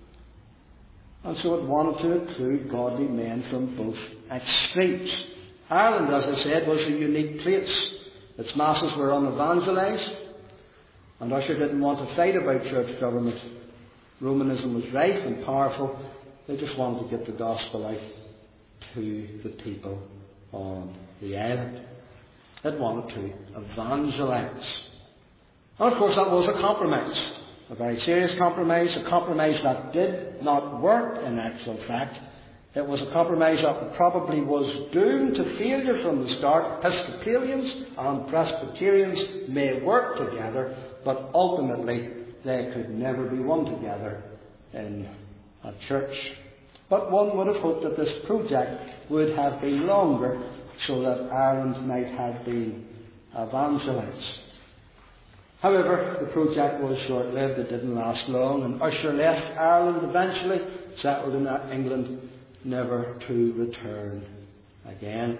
And so it wanted to include godly men from both extremes. Ireland, as I said, was a unique place. Its masses were unevangelized, and Usher didn't want to fight about church government. Romanism was rife and powerful. They just wanted to get the gospel out to the people on the island. It wanted to evangelize. And of course that was a compromise. A very serious compromise. A compromise that did not work in actual fact. It was a compromise that probably was doomed to failure from the start. Episcopalians and Presbyterians may work together, but ultimately they could never be one together in a church. But one would have hoped that this project would have been longer so that Ireland might have been evangelized. However, the project was short-lived. It didn't last long, and Usher left Ireland eventually, settled in England, never to return again.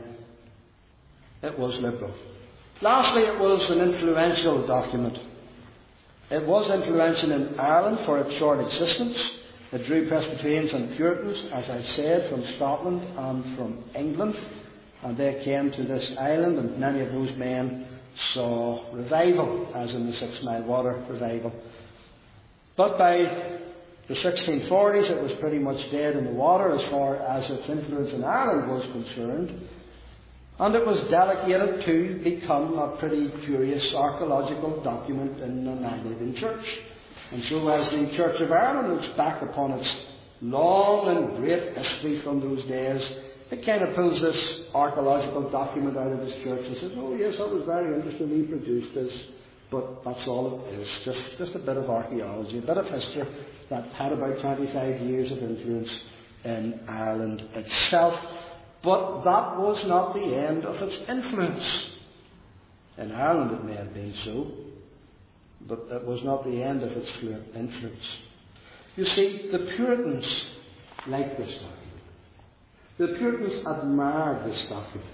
It was liberal. Lastly, it was an influential document. It was influential in Ireland for its short existence. It drew Presbyterians and Puritans, as I said, from Scotland and from England, and they came to this island, and many of those men saw revival, as in the Six Mile Water revival. But by the sixteen forties, it was pretty much dead in the water as far as its influence in Ireland was concerned, and it was delegated to become a pretty curious archaeological document in an Anglican church. And so as the Church of Ireland looks back upon its long and great history from those days, it kind of pulls this archaeological document out of its church and says, oh yes, that was very interesting, we produced this, but that's all it is, just, just a bit of archaeology, a bit of history that had about twenty-five years of influence in Ireland itself. But that was not the end of its influence. In Ireland it may have been so, but that was not the end of its influence. You see, the Puritans liked this document. The Puritans admired this document.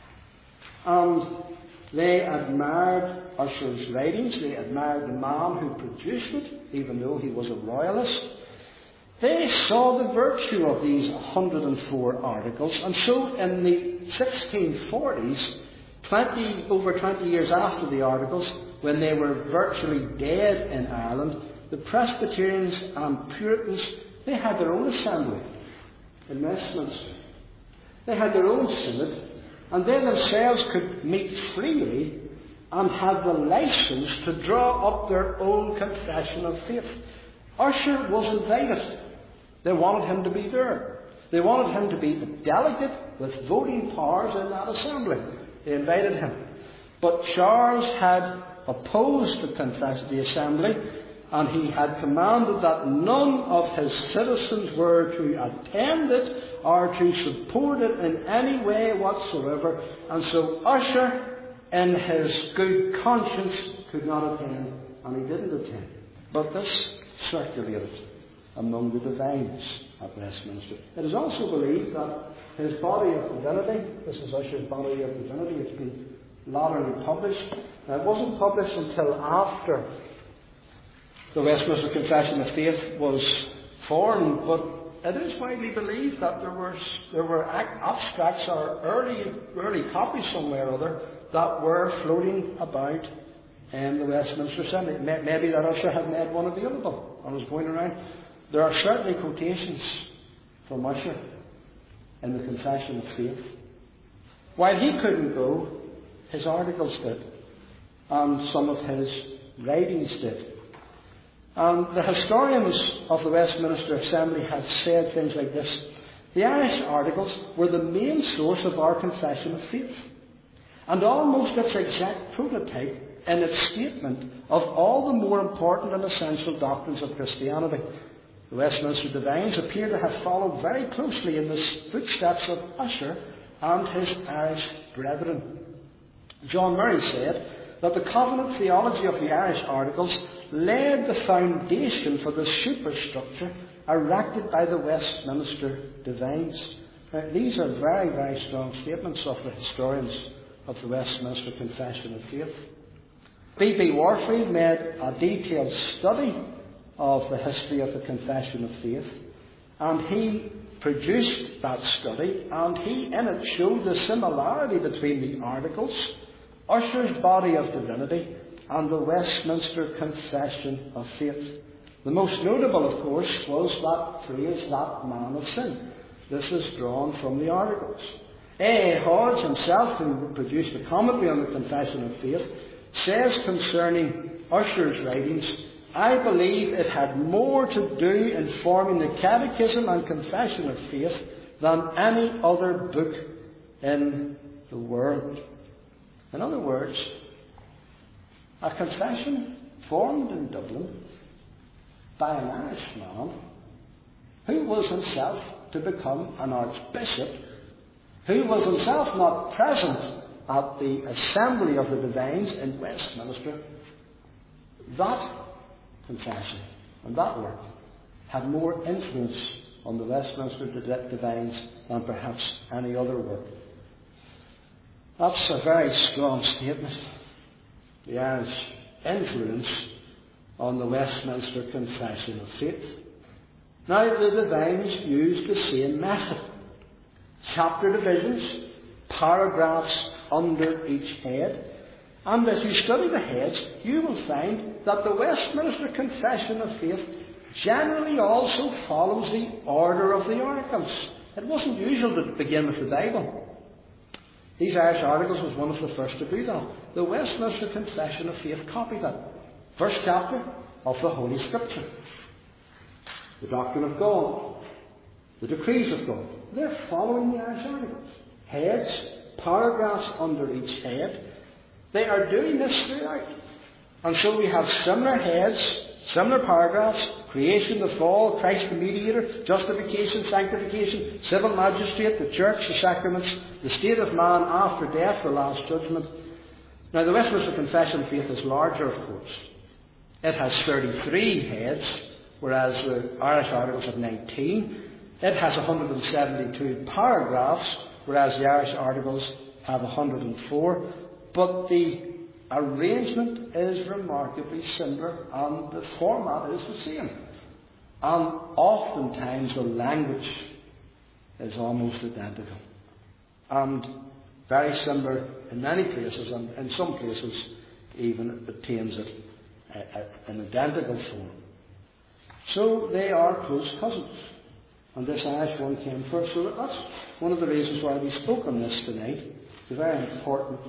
And they admired Usher's writings. They admired the man who produced it, even though he was a royalist. They saw the virtue of these one hundred and four articles. And so in the sixteen forties, twenty, over twenty years after the articles, when they were virtually dead in Ireland, the Presbyterians and Puritans, they had their own assembly in Westminster. They had their own synod, and they themselves could meet freely and had the license to draw up their own confession of faith. Usher was invited. They wanted him to be there. They wanted him to be a delegate with voting powers in that assembly. They invited him. But Charles had opposed the, confess- the assembly, and he had commanded that none of his citizens were to attend it or to support it in any way whatsoever. And so Usher, in his good conscience, could not attend, and he didn't attend. But this circulated among the divines at Westminster. It is also believed that his body of divinity, this is Usher's body of divinity, it's been latterly published. Now, it wasn't published until after the Westminster Confession of Faith was formed, but it is widely believed that there were there were abstracts or early early copies somewhere or other that were floating about in the Westminster Assembly. Maybe that Usher had made one available and was going around. There are certainly quotations from Usher in the Confession of Faith. While he couldn't go, his articles did, and some of his writings did. And the historians of the Westminster Assembly have said things like this: the Irish Articles were the main source of our Confession of Faith, and almost its exact prototype in its statement of all the more important and essential doctrines of Christianity. The Westminster Divines appear to have followed very closely in the footsteps of Usher and his Irish brethren. John Murray said that the covenant theology of the Irish Articles laid the foundation for the superstructure erected by the Westminster Divines. Now, these are very, very strong statements of the historians of the Westminster Confession of Faith. B B Warfield made a detailed study of the history of the Confession of Faith, and he produced that study, and he in it showed the similarity between the Articles, Usher's body of divinity, and the Westminster Confession of Faith. The most notable, of course, was that phrase, that man of sin. This is drawn from the Articles. A A Hodge himself, who produced a commentary on the Confession of Faith, says concerning Usher's writings, I believe it had more to do in forming the Catechism and Confession of Faith than any other book in the world. In other words, a confession formed in Dublin by an Irishman who was himself to become an archbishop, who was himself not present at the Assembly of the Divines in Westminster. That confession and that work had more influence on the Westminster Divines than perhaps any other work. That's a very strong statement. The Irish influence on the Westminster Confession of Faith. Now, the Divines used the same method. Chapter divisions, paragraphs under each head. And as you study the heads, you will find that the Westminster Confession of Faith generally also follows the order of the Articles. It wasn't usual to begin with the Bible. These Irish Articles was one of the first to do that. The Westminster Confession of Faith copied that. First chapter of the Holy Scripture. The doctrine of God. The decrees of God. They're following the Irish Articles. Heads, paragraphs under each head. They are doing this throughout. And so we have similar heads, similar paragraphs: creation, the fall, Christ the mediator, justification, sanctification, civil magistrate, the church, the sacraments, the state of man after death, the last judgment. Now, the Westminster Confession of Faith is larger, of course. It has thirty-three heads, whereas the Irish Articles have nineteen. It has one hundred seventy-two paragraphs, whereas the Irish Articles have one hundred four. But the arrangement is remarkably similar, and the format is the same. And oftentimes the language is almost identical. And very similar in many places, and in some places even obtains it in identical form. So they are close cousins. And this Irish one came first. So that's one of the reasons why we spoke on this tonight. It's a very important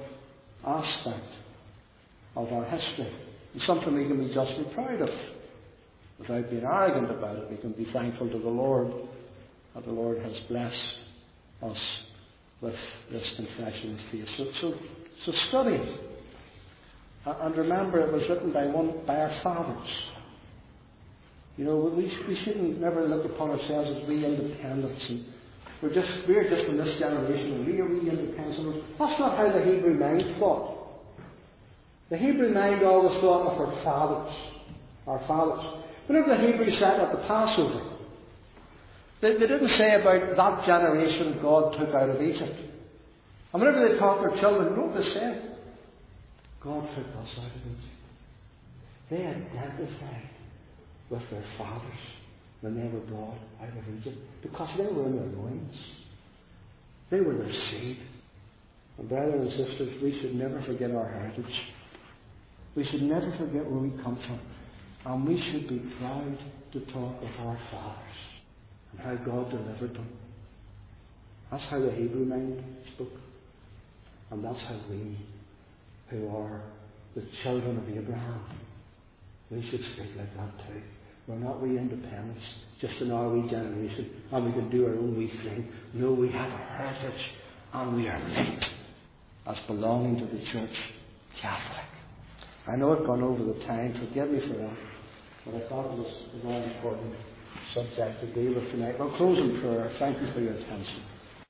aspect of our history, and something we can be justly proud of. without being arrogant about it. We can be thankful to the Lord that the Lord has blessed us with this confession of faith. So, so, so study it. And remember, it was written by one by our fathers. You know, we, we shouldn't never look upon ourselves as we independents and we're just we're just in this generation and we are we independents. That's not how the Hebrew mind thought. The Hebrew mind always thought of our fathers, our fathers. Whenever the Hebrews sat at the Passover, they, they didn't say about that generation God took out of Egypt. And whenever they taught their children, you know what they said? God took us out of Egypt. They identified with their fathers when they were brought out of Egypt because they were in their loins. They were their seed. And brothers and sisters, we should never forget our heritage. We should never forget where we come from. And we should be proud to talk of our fathers and how God delivered them. That's how the Hebrew mind spoke. And that's how we, who are the children of Abraham, we should speak like that too. We're not we independents, just in our wee generation, and we can do our own wee thing. No, we have a heritage, and we are linked as belonging to the Church Catholic. I know I've gone over the time, forgive me for that, but I thought it was a very important subject to deal with tonight. I'll close in prayer. Thank you for your attention.